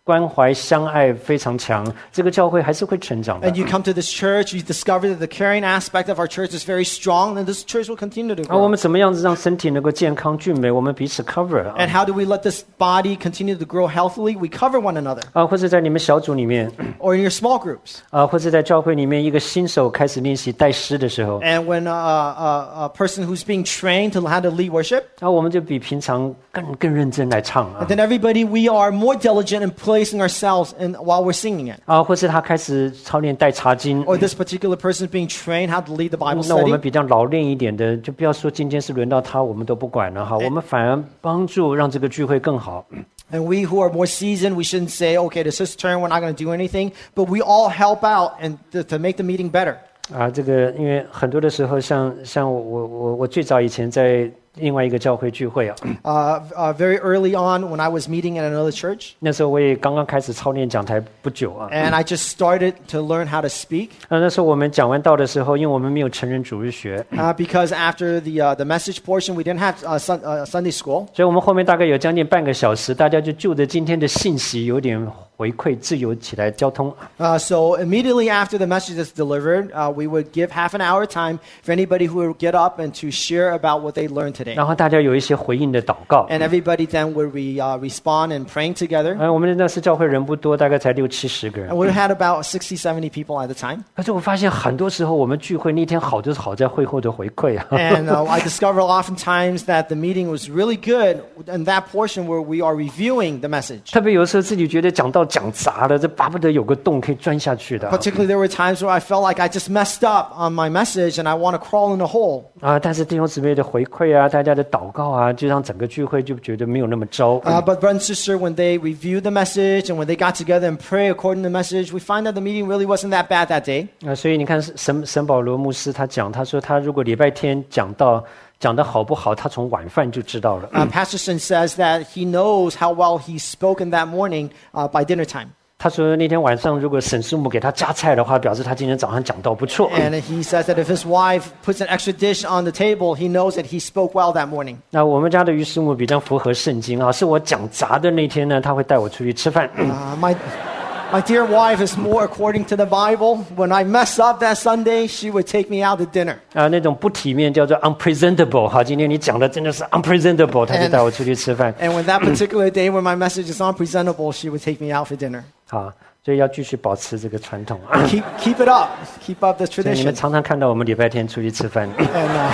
关怀相爱非常强，这个教会还是会成长的。 And you come to this church, you discover that the caring aspect of our church is very strong, and this church will continue to 啊，我 grow. 们怎么样子让身体能够健康俊美？我们彼此 cover 啊 And how do we let this body continue to grow healthily? We cover one another. 啊，或者在你们小组里面 Or in your small groups. 啊，或者在教会里面，一个新手开始练习带诗的时候， And when uh, uh, a person who's being trained to how to lead worship, 然后我们就比平常更更认真来唱啊 and then everybody, we are more diligent in placing ourselves in while we're singing it. 啊，或是他开始操练带茶经。 Or this particular person is being trained how to lead the Bible 那我们 study. 比较老练一点的，就不要说今天是轮到他，我们都不管了哈，我们反而帮助让这个聚会更好。 And we who are more seasoned, we shouldn't say, okay, this is his turn, we're not going to do anything. But we all help out and to, to make the meeting better. 啊，这个因为很多的时候像，像我我我我最早以前在另外一个教会聚会啊， Uh, uh, very early on when I was meeting at another church, 那时候我也刚刚开始操练讲台不久啊。 and I just started to learn how to speak. 那那时候我们讲完道的时候，因为我们没有成人主日学， Uh, because after the uh, the message portion, we didn't have uh, sun, uh, Sunday school. 所以我们后面大概有将近半个小时，大家就就着今天的信息有点回馈，自由起来交通。 Uh, so immediately after the message is delivered, uh, we would give half an hour time for anybody who would get up and to share about what they learned today. 然后大家有一些回应的祷告。 And everybody then would re, uh, respond and praying together. 呃，我们那时教会人不多，大概才六七十个人 And。we had about sixty, seventy people at the time. 可是我发现很多时候我们聚会那天好，就是好在会后的回馈啊。 And uh, I discovered oftentimes that the meeting was really good in that portion where we are reviewing the message. 特别有时候自己觉得讲到讲砸了，这巴不得有个洞可以钻下去的啊 Particularly, there were times where I felt like I just messed up on my message and I want to crawl in a hole. 啊！但是弟兄姊妹的回馈啊，大家的祷告啊，就让整个聚会就觉得没有那么糟。 Uh, but brother and sister, when they reviewed the message and when they got together and pray according to the message, we find that the meeting really wasn't that bad that day. 啊，所以你看神神保罗牧师他讲，他说他如果礼拜天讲到讲的好不好，他从晚饭就知道了。 Uh, Pastor Shin says that he knows how well he spoke in that morning uh, by dinner time. 他说那天晚上如果沈师母给他加菜的话，表示他今天早上讲到不错。 And he says that if his wife puts an extra dish on the table, he knows that he spoke well that morning. 那我们家的于师母比较符合圣经啊，是我讲砸的那天呢，他会带我出去吃饭。 Uh, my, my dear wife is more according to the Bible. When I mess up that Sunday, she would take me out to dinner. 啊，那种不体面叫做 unpresentable 哈，今天你讲的真的是 unpresentable，他就带我出去吃饭。 And when that particular day when my message is unpresentable, she would take me out for dinner. 好，所以要继续保持这个传统啊。 Keep, keep it up. Keep up the 所以你们 tradition. 常常看到我们礼拜天出去吃饭。 And uh,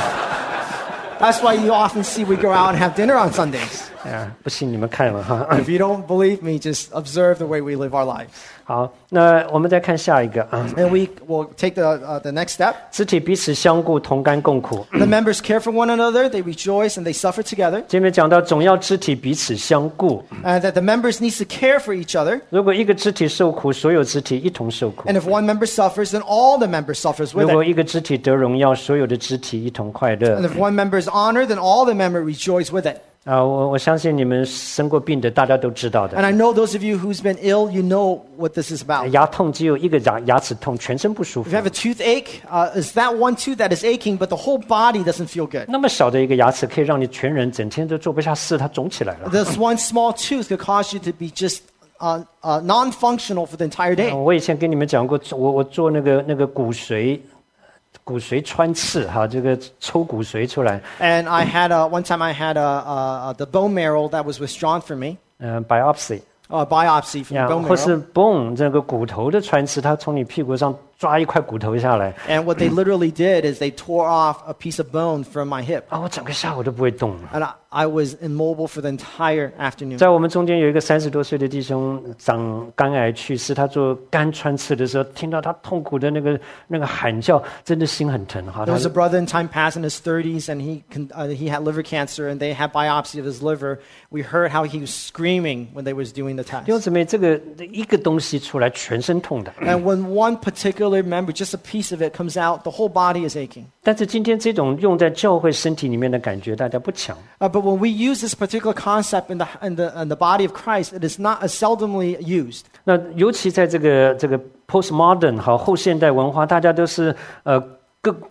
that's why you often see we go out and have dinner on Sundays. 啊，不信你们看了哈。 If you don't believe me, just observe the way we live our lives. 好，那我们再看下一个啊， And we will take the, uh, the next step. 肢体彼此相顾，同甘共苦。 The members care for one another, they rejoice, and they suffer together. 前面讲到总要肢体彼此相顾， And that the members need to care for each other. 如果一个肢体受苦，所有肢体一同受苦； And if one member suffers, then all the members suffers 如 with 果 it. 一个肢体得荣耀，所有的肢体一同快 And 乐。 if one member is honored, then all the members rejoice with it. 啊，我我相信你们生过病的，大家都知道 And 的。 I know those of you who's been ill, you know what this is about. 牙痛只有一个牙牙齿痛，全身不舒 If 服 you。have a toothache, uh, it's that one tooth that is aching, but the whole body doesn't feel good. 那么小的一个牙齿，可以让你全人整天都做不下事，它肿起来了。 This one small tooth could cause you to be just uh, uh, non-functional for the entire day. 我以前跟你们讲过，我我做那个那个骨髓骨髓穿刺哈，这个抽骨髓出来， And I had a, one time I had a, a, a, the bone marrow that was withdrawn from me, 嗯、biopsy， a biopsy from 呀 the bone 或是 marrow. bone 这个骨头的穿刺，它从你屁股上抓一块骨头下来， And what they literally did is they tore off a piece of bone from my hip. 啊，我整个下午都不会动。 And I, I was immobile for the entire afternoon. 在我们中间有一个三十多岁的弟兄长肝癌去世，他做肝穿刺的时候，听到他痛苦的那个那个喊叫，真的心很疼哈。 There 他 was a brother in time past in his thirties, and he con- uh, he had liver cancer, and they had biopsy of his liver. We heard how he was screaming when they was doing the 弟兄 test. 姊妹，这个一个东西出来，全身痛的。 And when one particular member, just a piece of it comes out, the whole body is aching. 但是今天这种用在教会身体里面的感觉，大家不强。 Uh, but when we use this particular concept in the, in, the, in the body of Christ, it is not as seldomly used. 那尤其在这个这个 postmodern 好后现代文化，大家都是呃各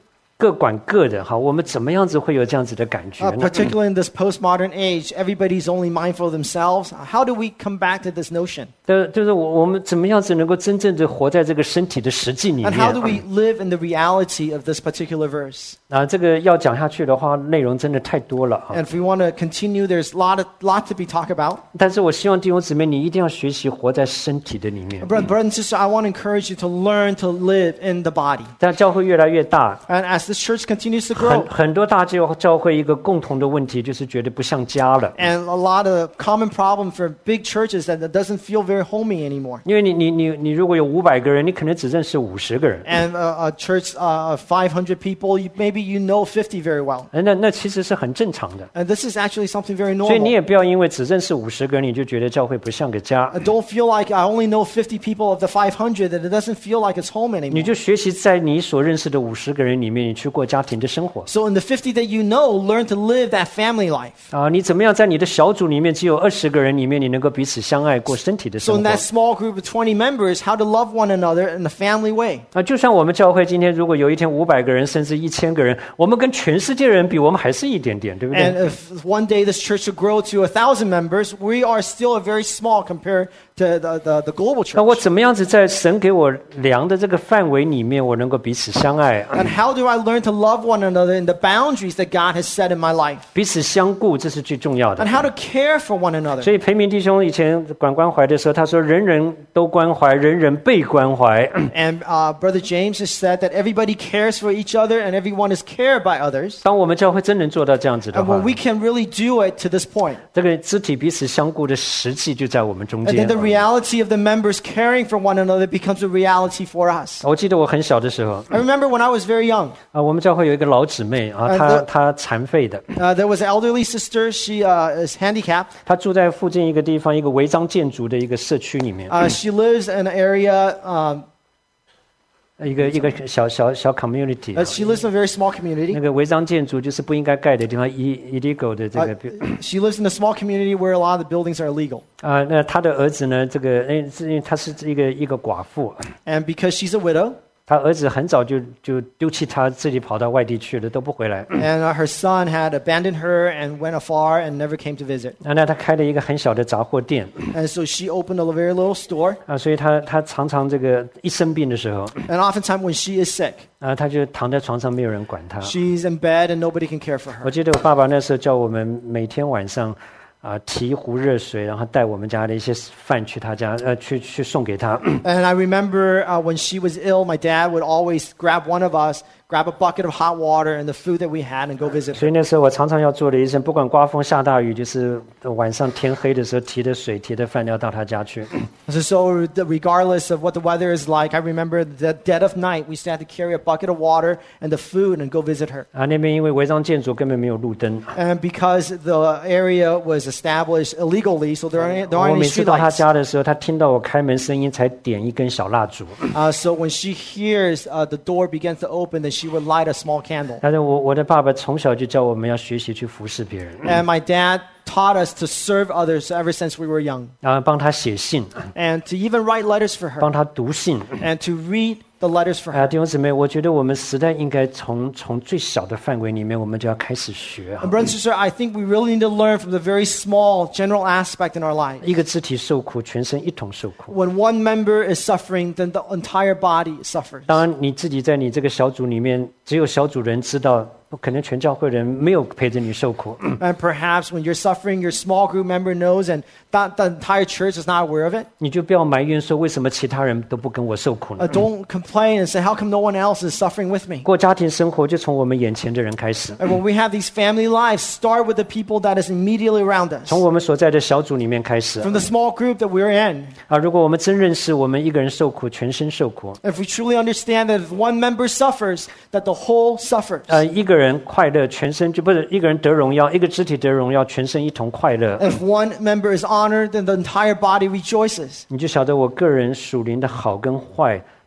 各管各的哈，我们怎么样子会有这样子的感觉 Uh, 呢？ particularly in this postmodern age, everybody's only mindful of themselves. How do we come back to this notion? 对，就是我我们怎么样子能够真正的活在这个身体的实际里 And how do 面 we live in the reality of this particular verse? 啊？这个要讲下去的话，内容真的太多了啊。 And if we want to continue, there's a lot, of, lot to be talked about. 但是我希望弟兄姊妹，你一定要学习活在身体的里面。 Brother, brother and sister, I want to encourage you to learn to live in the body. 但教会越来越大， And as this church continues to 很 grow, 很多大教教会一个共同的问题就是觉得不像家了。 and a lot of common problem for big churches that it doesn't feel very homey anymore. 因为你你你你如果有五百个人，你可能只认识五十个人， And uh, a church uh, of five hundred people, you, maybe you know fifty very well. 呃那那其实是很正常的。 And this is actually something very 所以你 normal. 也不要因为只认识五十个人，你就觉得教会不像个家。 I don't feel like I only know fifty people of the five hundred, that it doesn't feel like it's home 你 anymore. 就学习在你所认识的五十个人里面，你去过家庭的生活 So in the fifty that you know, learn to live that family life. 啊！你怎么样在你的小组里面只有二十个人里面，你能够彼此相爱，过身体的 So 生 in 活 that small group of twenty members, how to love one another in a family way. 啊？就像我们教会今天如果有一天五百个人，甚至一千个人，我们跟全世界人比，我们还是一点点，对不 And 对？ if one day this church should grow to a thousand members, we are still a very small compared to the, the, the global 那我 church. 怎么样子在神给我量的这个范围里面，我能够彼此相爱， And how do I learn to love one another in the boundaries that God has set in my life? 彼此相顾，这是最重要的 And。how to care for one another. 所以培明弟兄以前管关怀的时候，他说：“人人都关怀，人人被关怀。 And uh, Brother James has said that everybody cares for each other and everyone is cared by others. ” 当我们教会真能做到这样子的 And 话 when，we can really do it to this point, 这个肢体彼此相顾的实际就在我们中 and 间 then the。reality of the members caring for one another becomes a reality for us. 我记得我很小的时候 I remember when I was very young, 啊，我们教会有一个老姊妹啊， 呃她这她残废的， uh, there was an elderly sister. She uh, is handicapped. 她住在附近一个地方一个违章建筑的一个社区里面， Uh, she lives in an area. Um, 一个一个小小小 community 啊。 uh, she lives in a very small 那 community. 个违章建筑就是不应该盖的地方，i illegal 的这 Uh, 个 she lives in a small community where a lot of the buildings are illegal. 啊，那她的儿子呢？这个哎，是因为她是一个一个寡妇， And because she's a widow, 她儿子很早就就丢弃她，自己跑到外地去了，都不回来。 and uh, her son had abandoned her and went afar and never came to visit. 啊，那她开了一个很小的杂货店 And so she opened a very little store. 啊，所以她她常常这个一生病的时候 And oftentimes when she is sick, 啊，她就躺在床上，没有人管她。 she's in bed and nobody can care for 我 her. 记得我爸爸那时候叫我们每天晚上啊提一壶热水，然后带我们家的一些饭去她家，呃，去去送给她。 And I remember uh, when she was ill, my dad would always grab one of us, grab a bucket of hot water and the food that we had and go visit 所 her. 以那时候我常常要做的一件，不管刮风下大雨，就是晚上天黑的时候提的水、提的饭要到她家去。 So, so the- regardless of what the weather is like, I remember the dead of night, we still had to carry a bucket of water and the food and go visit her. 啊，那边因为违章建筑根本没有路灯， And because the area was established illegally, so there aren't, there 我 aren't 每 any 次到她 streetlights. 家的时候，她听到我开门声音，才点一根小蜡烛。 Uh, so when she hears uh, the door begins to open, then she would light a small candle. 但是我我的爸爸从小就教我们要学习去服侍别人， And my dad taught us to serve others ever since we were young, 然后帮她写信， and to even write letters for her, 帮她读信。 and to read the letters for 哎呀， her. 弟兄姊妹，我觉得我们实在应该从从最小的范围里面，我们就要开始学啊 And。brother and sister, I think we really need to learn from the very small general aspect in our life. 一个肢体受苦，全身一同受苦。 When one member is suffering, then the entire body suffers. 当然，你自己在你这个小组里面，只有小组人知道，可能全教会人没有陪着你受苦。 And perhaps when you're suffering, your small group member knows, and that the entire church is not aware of it. 你就不要埋怨说为什么其他人都不跟我受苦 Uh, 呢？ don't complain and say, how come no one else is suffering with me? 过家庭生活就从我们眼前的人开始， And when we have these family lives, start with the people that is immediately around us. 从我们所在的小组里面开始 From the small group that we're in. 啊！如果我们真认识我们一个人受苦，全身受苦， If we truly understand that if one member suffers, that the whole suffers. 呃，一个人快乐，全身就不是一个人得荣耀，一个肢体得荣耀，全身一同快乐。 If one member is honored, then the entire body rejoices. 你就晓得我个人属灵的好跟坏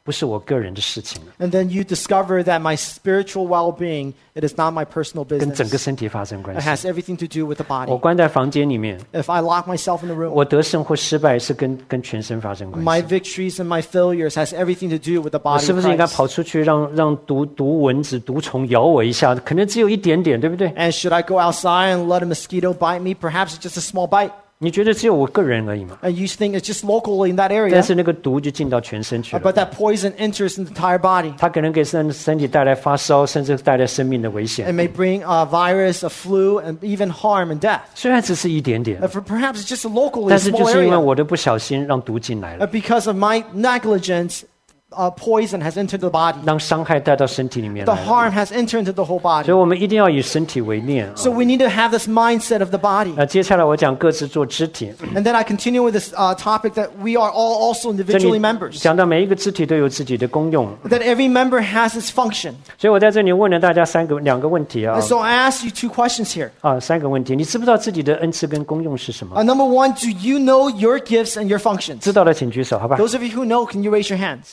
不是我个人的事情了， And then you discover that my spiritual well-being, it is not my personal 跟整个 business. 身体发生关 It 系。 has everything to do with the 我 body. 关在房间里面， If I lock myself in the room, 我得胜或失败是跟跟全身发生关 my 系。 victories and my failures has everything to do with the 我 body 是不 of 是应该 Christ. 跑出去让让毒毒蚊子、毒虫咬我一下？可能只有一点点，对不对？ And should I go outside and let a mosquito bite me? Perhaps it's just a small bite. 你觉得只有我个人而已嘛？ And you think it's just locally in that 但 area. 是那个毒就进到全身去 Uh, 了， But that poison enters in the entire body. 它可能给身身体带来发烧，甚至带来生命的危 It 险。 may bring a virus, a flu, and even harm and death. 虽然只是一点点 Uh,，for perhaps it's just a locally 但是就 small 是因为 area. 我的不小心让毒进来 Uh, 了， Because of my negligence, uh, poison has entered the body. 让伤害带到身体里面 The 来了。 harm has entered into the whole 所 body. 以我们一定要以身体为念啊。 So we need to have this mindset of the body. 那接下来我讲各自做肢体， And then I continue with this uh, topic that we are all also 这 individually 里 members. 讲到每一个肢体都有自己的功用， That every member has its function. 所以我在这里问了大家三个两个问题啊 And so I ask you two questions here. 啊三个问题，你知不知道自己的恩赐跟功用是什么？ Uh, number one, do you know your gifts and your functions? 知道的请举手，好吧？ Those of you who know, can you raise your hands?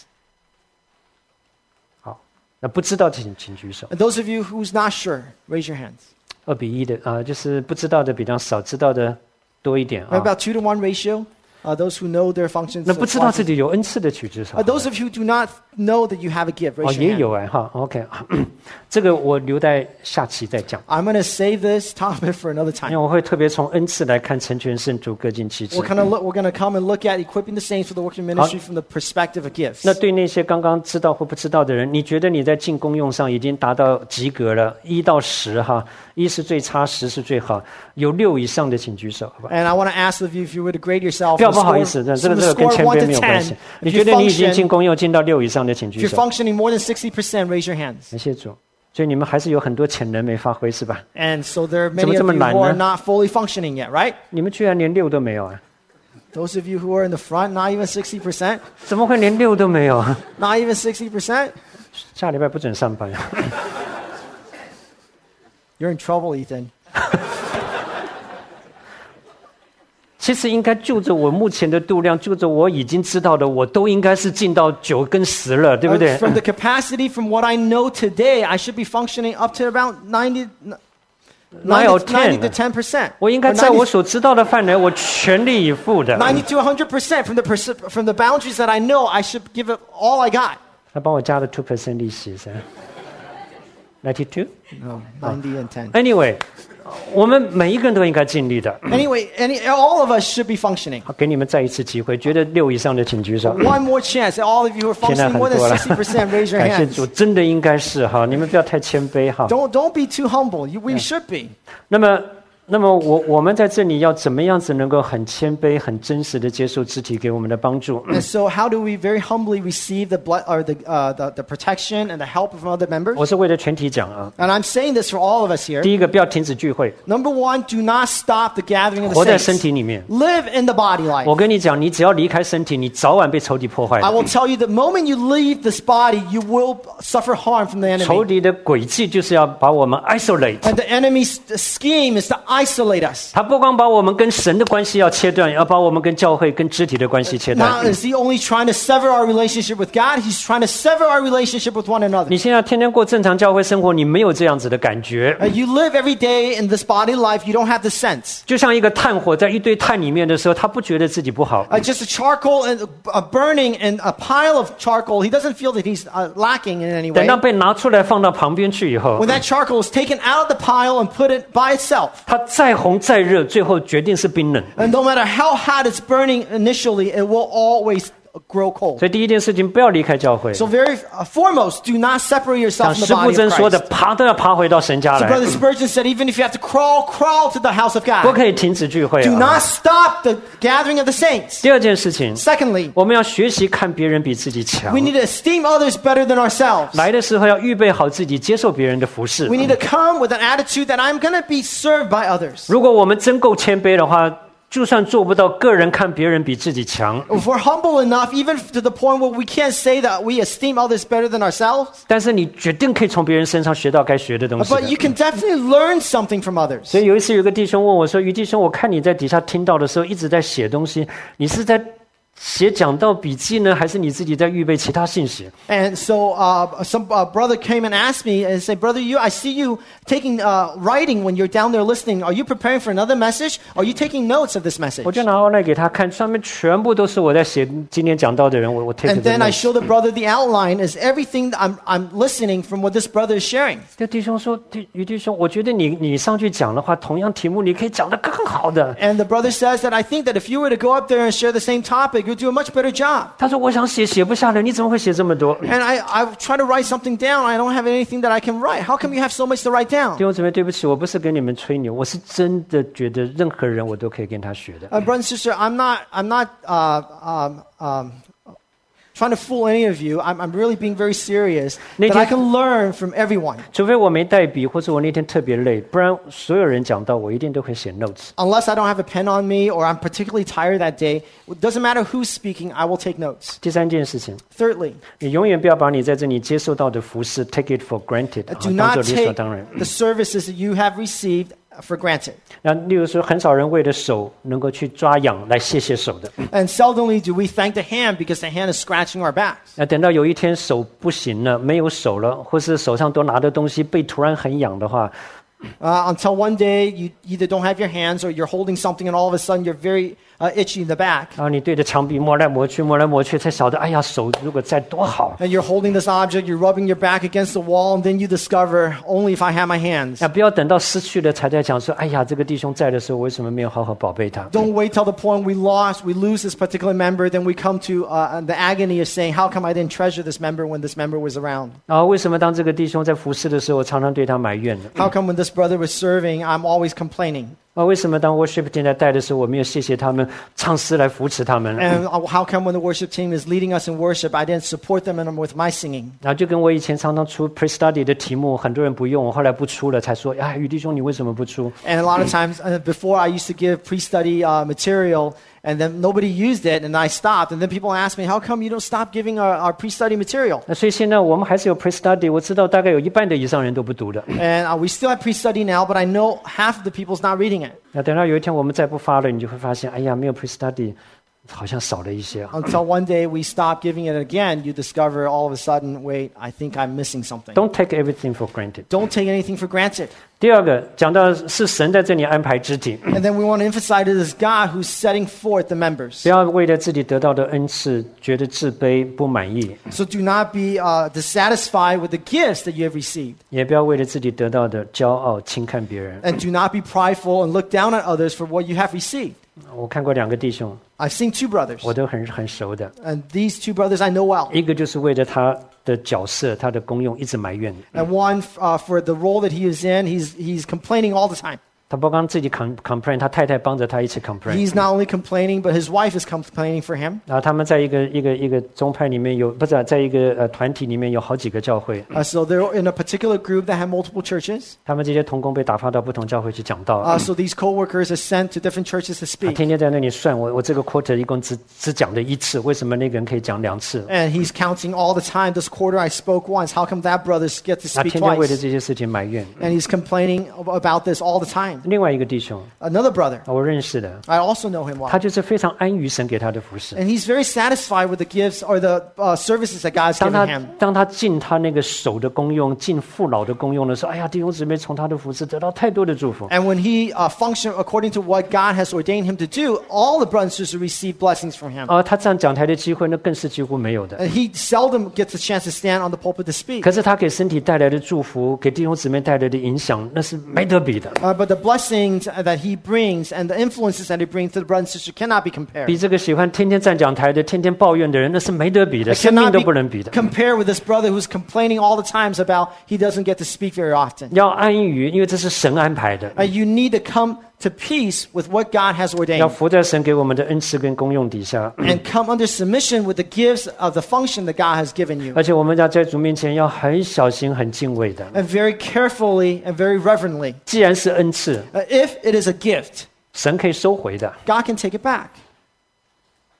好，那不知道的请请举手。 And those of you who's not sure, raise your hands. 二比一的啊，就是不知道的比较少，知道的多一点 We have 啊。 about two to one ratio. Uh, those who know their functions. 那 and 不知道自 functions. 己有恩赐的举举手 Uh,。those of you who do not know that you have a gift, 哦， raise 也 your hand. 有哎哈，OK，这个我留在下期再讲， I'm going to save this topic for another 因为 time. 我会特别从恩赐来看成全圣徒各尽其职 We're,。kind of look, we're going to come and look at equipping the saints for the work of ministry from the perspective of gifts. 那对那些刚刚知道或不知道的人，你觉得你在进功用上已经达到及格了，一到十哈，一是最差，十是最好，有六以上的请举手，好吧？ And I want to ask of you if you were to grade yourself 不要 from 不好 the 意思， score, 这个 from 这 the 个跟 score 谦 one 卑 to 没有关 ten. 系。 If 你 you 觉得你已经进 function, 功用进到六以上的，请 if 举 you're 手。 functioning more than sixty percent, raise your hands. 感谢主，所以你们还是有很多潜能没发挥，是吧？ And so there are 怎么 many 这 of 么 you 难 who are 呢？ not fully functioning yet, right? 你们居然连六都没有啊？ Those of you who are in the front, not even sixty percent, 怎么会连六都没有啊？ not even sixty percent. 下礼拜不准上班。 You're in trouble, Ethan. 其实应该就着我目前的度量，就着我已经知道的，我都应该是进到九跟十了，对不 Uh, 对？ from the capacity, from what I know today, I should be functioning up to about ninety, 哪有 ninety, ninety to ten ten percent. 我应该在我所知道的范围，我全力以赴的。 ninety to one hundred percent from the perc- from the boundaries that I know, I should give it all I got. 他帮我加了 two percent 利息是吧 ？ninety two. No, ninety and ten. Anyway，我们每一个人都应该尽力的。 Anyway, any, all of us should be functioning. 好，给你们再一次机会，觉得六以上的请举手。 One more chance. All of you who are 现在 functioning 很 more than 多了 sixty percent, raise your 感谢 hands. 主，真的应该是哈，你们不要太谦卑哈。 Don't don't be too humble. You, we should be. 那么，那么我我们在这里要怎么样子能够很谦卑、很真实的接受肢体给我们的帮助？ And so, how do we very humbly receive the blood or the, uh, the the protection and the help from other members? 我是为了全体讲啊。 And I'm saying this for all of us here. 第一个，不要停止聚会， Number one, do not stop the gathering of 活 the 在身 saints. 体里面。 Live in the body life. 我跟你讲，你只要离开身体，你早晚被仇敌破坏 I 的。 will tell you, the moment you leave this body, you will suffer harm from the 仇 enemy. 敌的诡计就是要把我们 isolate， And the enemy's scheme is to isolate us. 他不光把我们跟神的关系要切断，要把我们跟教会、跟肢体的关系切 Not 断。 is he only trying to sever our relationship with God, he's trying to sever our relationship with one another. 你现在天天过正常教会生活，你没有这样子的感觉， Uh, you live every day in this body life, you don't have the sense. 就像一个炭火在一堆炭里面的时候，他不觉得自己不好。 Uh, just a charcoal and a burning and a pile of charcoal, he doesn't feel that he's uh, lacking in any 等 way. 到被拿出来放到旁边去以后 When，that charcoal is taken out of the pile and put it by itself, 它再红再热，最后决定是冰冷。 and no matter how hot it's burning initially, it will always grow cold. 所以第一件事情，不要离开教会。 So very uh, foremost, do not separate 像 yourself from 施 the 布 body 真 of 说的， Christ. 爬都要爬回到神家 So 来， Brother Spurgeon said, even if you have to crawl, crawl to the house of 不 God, 可以停止聚会 do 啊。 not stop the gathering of the saints. 第二件事情， Secondly, 我们要学习看别人比自己强 we。need to esteem others better than ourselves. 来的时候要预备好自己，接受别人的服侍 We。need to come with an attitude that I'm going to be served by others. 如果我们真够谦卑的话，就算做不到个人看别人比自己强， If we're humble enough, even to the point where we can't say that we esteem others better than ourselves, 但是你决定可以从别人身上学到该学的东西 but 的 you。can definitely learn something from others. 所以有一次有个弟兄问我说：“于弟兄，我看你在底下听到的时候一直在写东西，你是在写讲道笔记呢，还是你自己在预备其他信息？ And so uh, some uh, brother came and asked me and said, Brother, you, I see you taking uh, writing when you're down there listening. Are you preparing for another message? Are you taking notes of this message? 我就拿 outline 给他看，上面全部都是我在写今天讲道的人，我我 take And 的 then I notes。 show the brother the outline is everything that I'm, I'm listening from what this brother is sharing. 这弟兄说，弟于弟兄，我觉得你你上去讲的话，同样题目你可以讲得更好的。 And the brother says that I think that if you were to go up there and share the same topic, you'd do a much better job. 他说我想写写不下来，你怎么会写这么多？ And I, I try to write something down. I don't have anything that I can write. How come you have so much to write down? 弟兄姊妹，对不起，我不是跟你们吹牛，我是真的觉得任何人我都可以跟他学的。 Uh, brother and sister, I'm not, I'm not uh, um, um, trying to fool any of you. I'm, I'm really being very serious that I can learn from everyone. 除非我没带笔，或者我那天特别累，不然所有人讲到，我一定都会写 notes。 Unless I don't have a pen on me or I'm particularly tired that day, it doesn't matter who's speaking, I will take notes. 第三件事情， Thirdly, 你永远不要把你在这里接受到的服饰 take it for granted， do 好当 not 做理所 take 当然。 the services that you have received for granted. 那例如说，很少人为了手能够去抓痒来谢谢手的。 And seldomly do we thank the hand because the hand is scratching our backs. 那等到有一天手不行了，没有手了，或是手上都拿的东西背突然很痒的话， Uh, until one day you either don't have your hands or you're holding something and all of a sudden you're very uh, itchy in the back. 然后你对着墙壁摸来摸去，摸来摸去，才晓得，哎呀，手如果在多好。 And you're holding this object, you're rubbing your back against the wall, and then you discover, only if I have my hands. 那不要等到失去了才在讲说，哎呀，这个弟兄在的时候，为什么没有好好宝贝他？ Don't wait till the point we lost, we lose this particular member, then we come to uh, the agony of saying, how come I didn't treasure this member when this member was around? 然后为什么当这个弟兄在服侍的时候，我常常对他埋怨呢？ How come when this brother was serving, I'm always complaining? 啊，为什么当 worship team 在带的时候，我没有谢谢他们，唱诗来扶持他们？ And uh, how come when the worship team is leading us in worship, I didn't support them in, with my singing? 然后就跟我以前常常出 pre study 的题目，很多人不用，我后来不出了，才说，哎，于弟兄，你为什么不出？ And a lot of times uh, before I used to give pre-study uh, material, and then nobody used it, and I stopped. And then people ask me, how come you don't stop giving our, our pre-study material? 那所以现在我们还是有 pre study， 我知道大概有一半的以上人都不读的。 And uh, we still have pre-study now, but I know half of the people's not reading it. 那等到有一天我们再不发了，你就会发现，哎呀，没有 pre study， 好像少了一些。 Until one day we stop giving it again, you discover all of a sudden, wait, I think I'm missing something. Don't take everything for granted. Don't take anything for granted. 第二个讲到是神在这里安排肢体， And then we want to emphasize it is God who's setting forth the members. 不要为了自己得到的恩赐觉得自卑不满意， So do not be uh, dissatisfied with the gifts that you have received. 也不要为了自己得到的骄傲轻看别人。 And do not be prideful and look down on others for what you have received. 我看过两个弟兄， I've seen two brothers. 我都很很熟的， And these two brothers I know well. 一个就是为了他的角色、他的功用一直埋怨， And one, uh, for the role that he is in, he's, he's complaining all the time. 他不光自己 com complain， 他太太帮着他一起 complain。 He's not only complaining, but his wife is complaining for him. 然后他们在一个一个一个宗派里面有，不是在一个呃团体里面有好几个教会， Uh, so they're in a particular group that have multiple churches. 他们这些同工被打发到不同教会去讲道， Uh, so these co-workers are sent to different churches to 他 speak. 天天在那里算我我这个 quarter 一共只只讲了一次，为什么那个人可以讲两次？ And he's counting all the time. This quarter I spoke once. How come that brother get to 他 speak 天天为了 twice? 这些事情埋怨。 And he's complaining ab- about this all the time. 另外一个弟兄， Another brother, 我认识的， I also know him 他 well. 就是非常安于神给他的服侍。 And he's very satisfied with the gifts or the uh, services that God's 当 given 他 him. 当他尽他那个手的功用，尽父老的功用的时候，哎呀，弟兄姊妹从他的服侍得到太多的祝福。 And when he uh, functioned according to what God has ordained him to do, all the brothers and sisters receive blessings from him. 而他站讲台的机会，那更是几乎没有的。 And he seldom gets a chance to stand on the pulpit to speak. 可是他给身体带来的祝福，给弟兄姊妹带来的影响，那是没得比的， Uh, but the blessings that he brings and the influences that he brings to the brothers and sisters cannot be compared. 比这个喜欢天天站讲台的、天天抱怨的人，那是没得比的， It 生命 cannot 都 be 不能比的。 compared with this brother who's complaining all the times about he doesn't get to speak very often. 要安于，因为这是神安排的， Uh, you need to come to peace with what God has 要 ordained 服在神给我们的恩赐跟功用底下， and come under submission with the gifts of the function that God has given you. 而且我们要在主面前要很小心、很敬畏的。 And very carefully and very reverently. 既然是恩赐， Uh, if it is a gift, 神可以收回的。 God can take it back.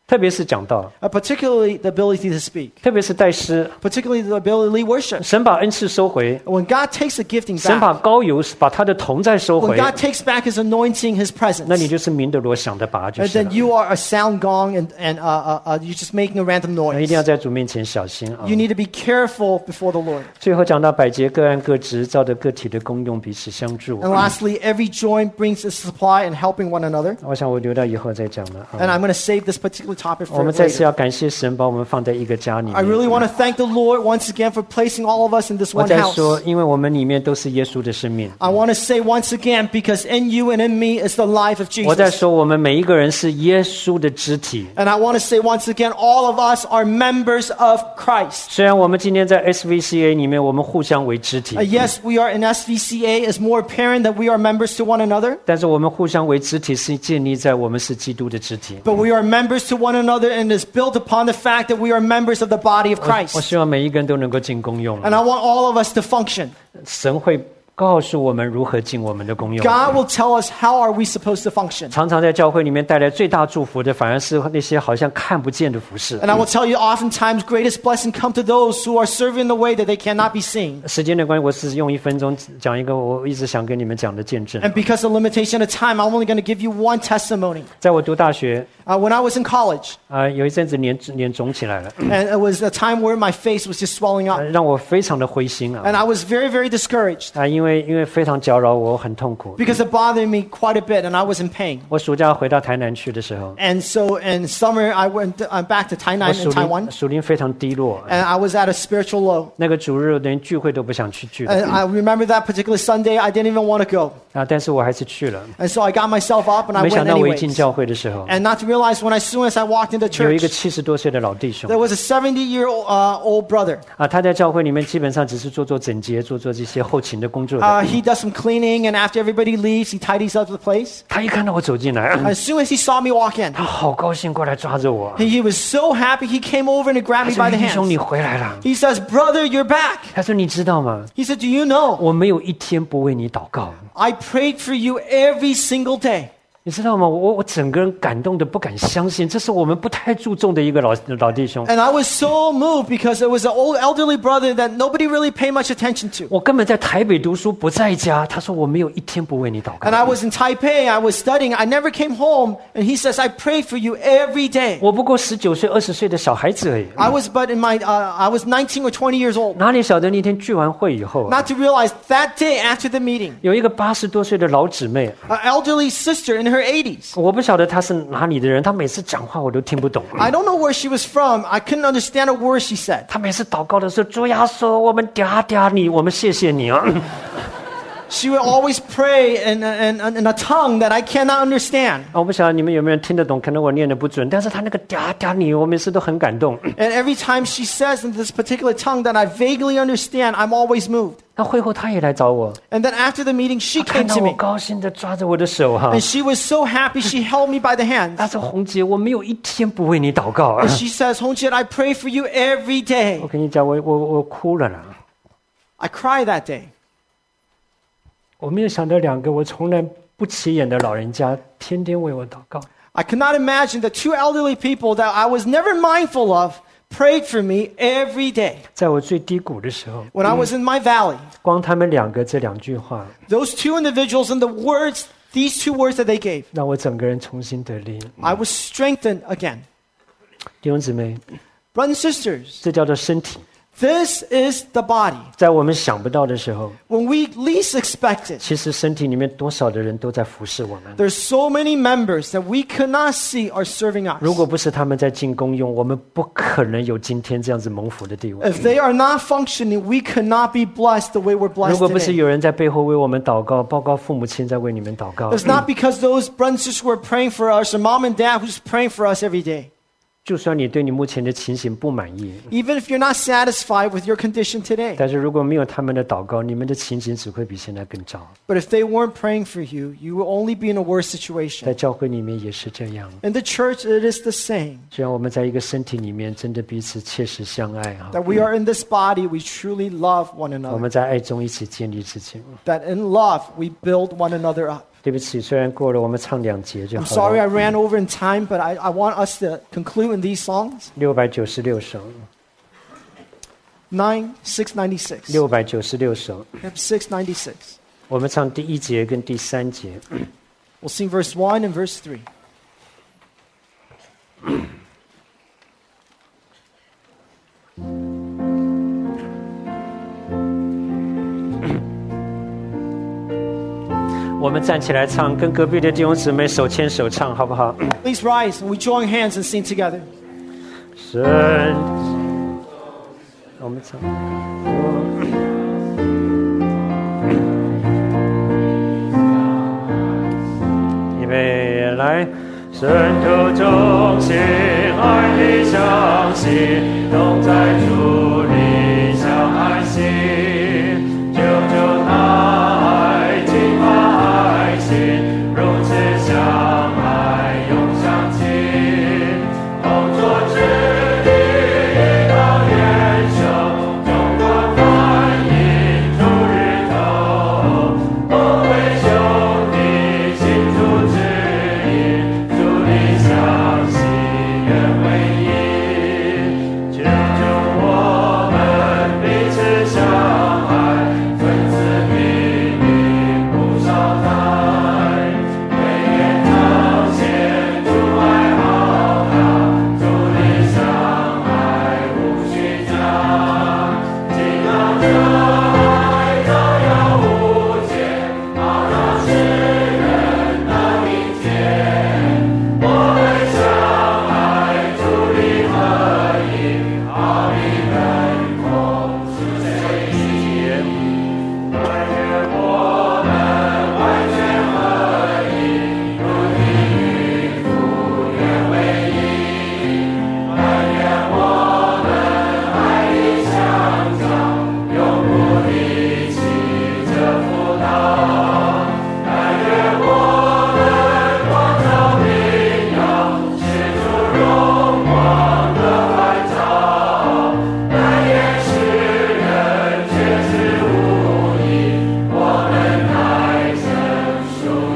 特别是讲道， uh, particularly the ability to speak, 特别是带诗， particularly the ability to lead worship. 神把恩赐收回， When God takes the gifting 神把 back, 膏油把他的同在收 when 回， God takes back His anointing, His 那你 presence, 就是鸣得锣响的拔就 and 是 then 了。 you are a sound gong and, and uh, uh, uh, you're just making a random 一 noise. 定要在主面前小心啊！ You need to be careful before the Lord. 最后讲到百节各按各职，照着个体的功用彼此相助。 And lastly, every joint brings a supply and helping one another. 我想我留到以后再讲了 And 啊。 I'm going to save this particular topic 我 for 们再次 later. 要感谢神把我们放在一个家里 I 面。 really want to thank the Lord once again for placing all of us in this 我 one 再 house. 说，因为我们里面都是耶稣的生命。 I want to say once again, because in you and in me is the life of 我在 Jesus. 说，我们每一个人是耶稣的肢体。 And I want to say once again, all of us are members of Christ. 虽然我们今天在 S V C A 里面，我们互相为肢体 Uh,，yes, we are in S V C A. It's more apparent that we are members to one another. 但是我们互相为肢体是建立在我们是基督的肢体。 But we are members to one another and is built upon the fact that we are members of the body of 我 Christ. 希望每一个人都能够尽功用。 And I want all of us to function. 神会告诉我们如何尽我们的功用。 God will tell us how are we supposed to function. 常常在教会里面带来最大祝福的，反而是那些好像看不见的服饰。 And I will tell you, oftentimes greatest blessing come to those who are serving in the way that they cannot be seen. 时间的关系，我只用一分钟讲一个我一直想跟你们讲的见证。 And because of limitation of time, I'm only going to give you one testimony. 在我读大学 Uh, when I was in college, 啊、有一阵子脸脸肿起来了， and it was a time where my face was just swelling 呃 up, 让我非常的灰心啊 and I was very, very discouraged 啊！因为因为非常搅扰我，我很痛苦。 because it bothered me quite a bit, and I was in pain. 我暑假回到台南去的时候， And so in summer, I went uh, back to 我 Tainan 属 in Taiwan, 灵属灵非常低落， and I was at a spiritual low. 那个主日连聚会都不想去聚的 And I remember that particular Sunday, I didn't even want to go. 啊！但是我还是去了。 And so I got myself up, and I 没想 went 到我一进 anyways. 教会的时候， And not to realize when as soon as I walked into 有一 church, 个七十多岁的老弟兄 there was a seventy-year-old uh, old brother. 啊，他在教会里面基本上只是做做整洁、做做这些后勤的工作的。 Uh, he does some cleaning, and after everybody leaves, he tidies up the place. 他一看到我走进来， As soon as he saw me walk in, 他好高兴，过来抓着我。 he, he was so happy. He came over and he 他 grabbed me 说：“ by the 弟兄， hands. 你回来了。 He says, "Brother, you're back." ” 他说：“你知道吗？ He said, "Do you know? 我没有一天不为你祷告。 I prayed for you every single day." 你知道吗？我我整个人感动的不敢相信，这是我们不太注重的一个老老弟兄。 And I was so moved because it was an old elderly brother that nobody really paid much attention to. 我根本在台北读书，不在家。他说我没有一天不为你祷告 And。I was in Taipei, I was studying, I never came home, and he says, "I prayed for you every day." 我不过十九岁、二十岁的小孩子而已， I was but in my, uh, I was nineteen or twenty years old. 哪里晓得那天聚完会以后啊， Not to realize that day after the meeting, 有一个八十多岁的老姊妹， an elderly sister in her eighties. 我不晓得她是哪里的人，她每次讲话我都听不懂。 I don't know where she was from. I couldn't understand a word she said. 她每次祷告的时候，主呀说我们嗲嗲你，我们谢谢你啊。 She would always pray in, in, in a tongue that I cannot understand. 我不晓得你们有没有人听得懂，可能我念的不准，但是她那个嗲嗲你，我每次都很感动。 And every time she says in this particular tongue that I vaguely understand, I'm always moved. 那会后她也来找我， And then after the meeting, she 看 came 到 to 我 me. 高兴的抓着我的手哈、 And she was so happy, she held me by the hands. 她说红姐，我没有一天不为你祷告啊。 And she says, "Hongjian, I pray for you every day." 我跟你讲，我我我哭了啦。 I cried that day. 我没有想到两个我从来不起眼的老人家，天天为我祷告。 I could not imagine that two elderly people that I was never mindful of prayed for me every day. 在我最低谷的时候， When I was in my valley, 光他们两个这两句话， those two individuals and the words, these two words that they gave, 让我整个人重新得力。 I was strengthened again. 弟兄姊妹， Brothers and sisters, 这叫做身体。 this is the body. 在我们想不到的时候， When we least expect it, 其实身体里面多少的人都在服侍我们。 there's so many members that we could not see are serving us. 如果不是他们在进功用，我们不可能有今天这样子蒙福的地位。 If they are not functioning, we could not be blessed the way we're 如 blessed 果不是 today. 有人在背后为我们祷告，报告父母亲在为你们祷告， It's not because those brothers and sisters were praying for us or mom and dad who's praying for us every day. 就算你对你目前的情形不满意， Even if you're not satisfied with your condition today. 但是如果没有他们的祷告，你们的情形只会比现在更糟。 But if they weren't praying for you, you will only be in a worse 在 situation. 教会里面也是这样。 In the church, it is the same. 虽然我们在一个身体里面真的彼此切实相爱啊， That we are in this body, we truly love one 我 another. 们在爱中一起建立自己。 That in love, we build one another up. 对不起，虽然过了，我们唱两节就 I'm 好 sorry 了。 I ran over in time, but I, I want us to conclude in these songs. 六百九十六首， nine, six ninety-six. 六百九十六首， We have six ninety-six. 我们唱第一节跟第三节。 We'll sing verse one and verse three. 我们站起来唱，跟隔壁的弟兄姊妹手牵手唱，好不好？ Please rise and we join hands and sing together. 神，我们唱。预备来，神途中心，爱里相信，同在主里相爱心，救救他爱，尽把爱心，如此相爱永相亲，同作之地，一道元首，中国反映出日头，同为兄弟，心主指引，主里相信，愿为一，救救我们彼此相爱，分子命运不少待，唯愿彰显主爱浩大，主里相爱无虚假，尽让这爱照耀无界，好让世人能明见，我们相爱，主里合一，好比人空是谁也但愿我们完全合一，如地狱复原为一，但愿我们爱里相交，永不离弃这辅导，但愿我们光照明耀，是主荣光的怀照，但愿世人却是无益，我们乃真属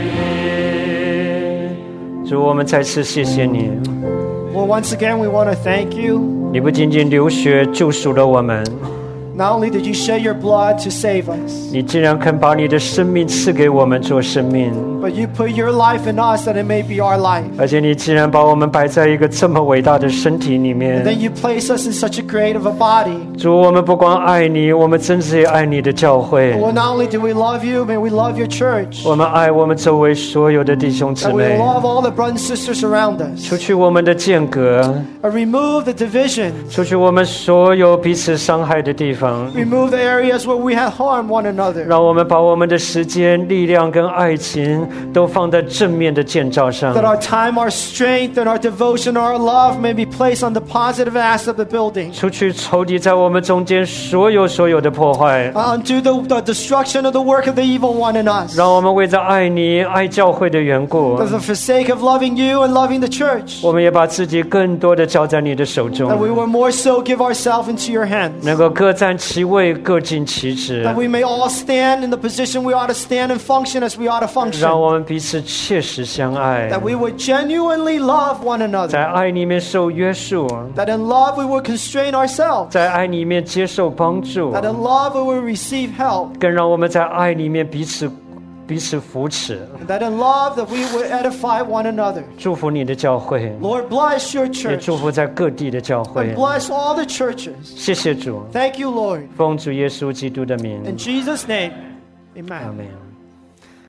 于你。主，我们再次谢谢你， Well, once again, we want to thank you. 你不仅仅流血救赎了我们， Not only did you shed your blood to save us, 你竟然肯把你的生命赐给我们做生命， but you put your life in us that it may be our life. 而且你竟然把我们摆在一个这么伟大的身体里 And 面。 then you place us in such a great of a body. 主，我们不光爱你，我们真是也爱你的教会， Well, not only do we love you, but we love your church. 我们爱我们周围所有的弟兄姊 And we 妹。 love all the brothers and sisters around us. 除去我们的间隔， And remove the division. 除去我们所有彼此伤害的地方， Remove the areas where we have harmed one another. 让我们把我们的时间、力量跟爱情都放在正面的建造上。 That our time, our strength, and our devotion, our love may be placed on the positive aspect of the building. 除去仇敌在我们中间所有所有的破坏， Unto the, the destruction of the work of the evil one in us. 让我们为着爱你、爱教会的缘故， That for the sake of loving you and loving the church, 我们也把自己更多的交在你的手 that 中， we will more so give ourselves into your hands. 能够各占其位、各尽其职， That we may all stand in the position we ought to stand and function as we ought to 让 function. 我们彼此切实相爱， That we would genuinely love one 在 another. 爱里面受约束， That in love we would constrain ourselves. 在爱里面接受帮助， That in love we would receive help. 更让我们在爱里面彼此彼此扶持。 And that in love that we would edify one another. 祝福你的教会， Lord, bless your 也 church. 祝福在各地的教会 And。bless all the churches. 谢谢主， Thank you, Lord. 奉主耶稣基督的名， In Jesus' name, amen. 阿门。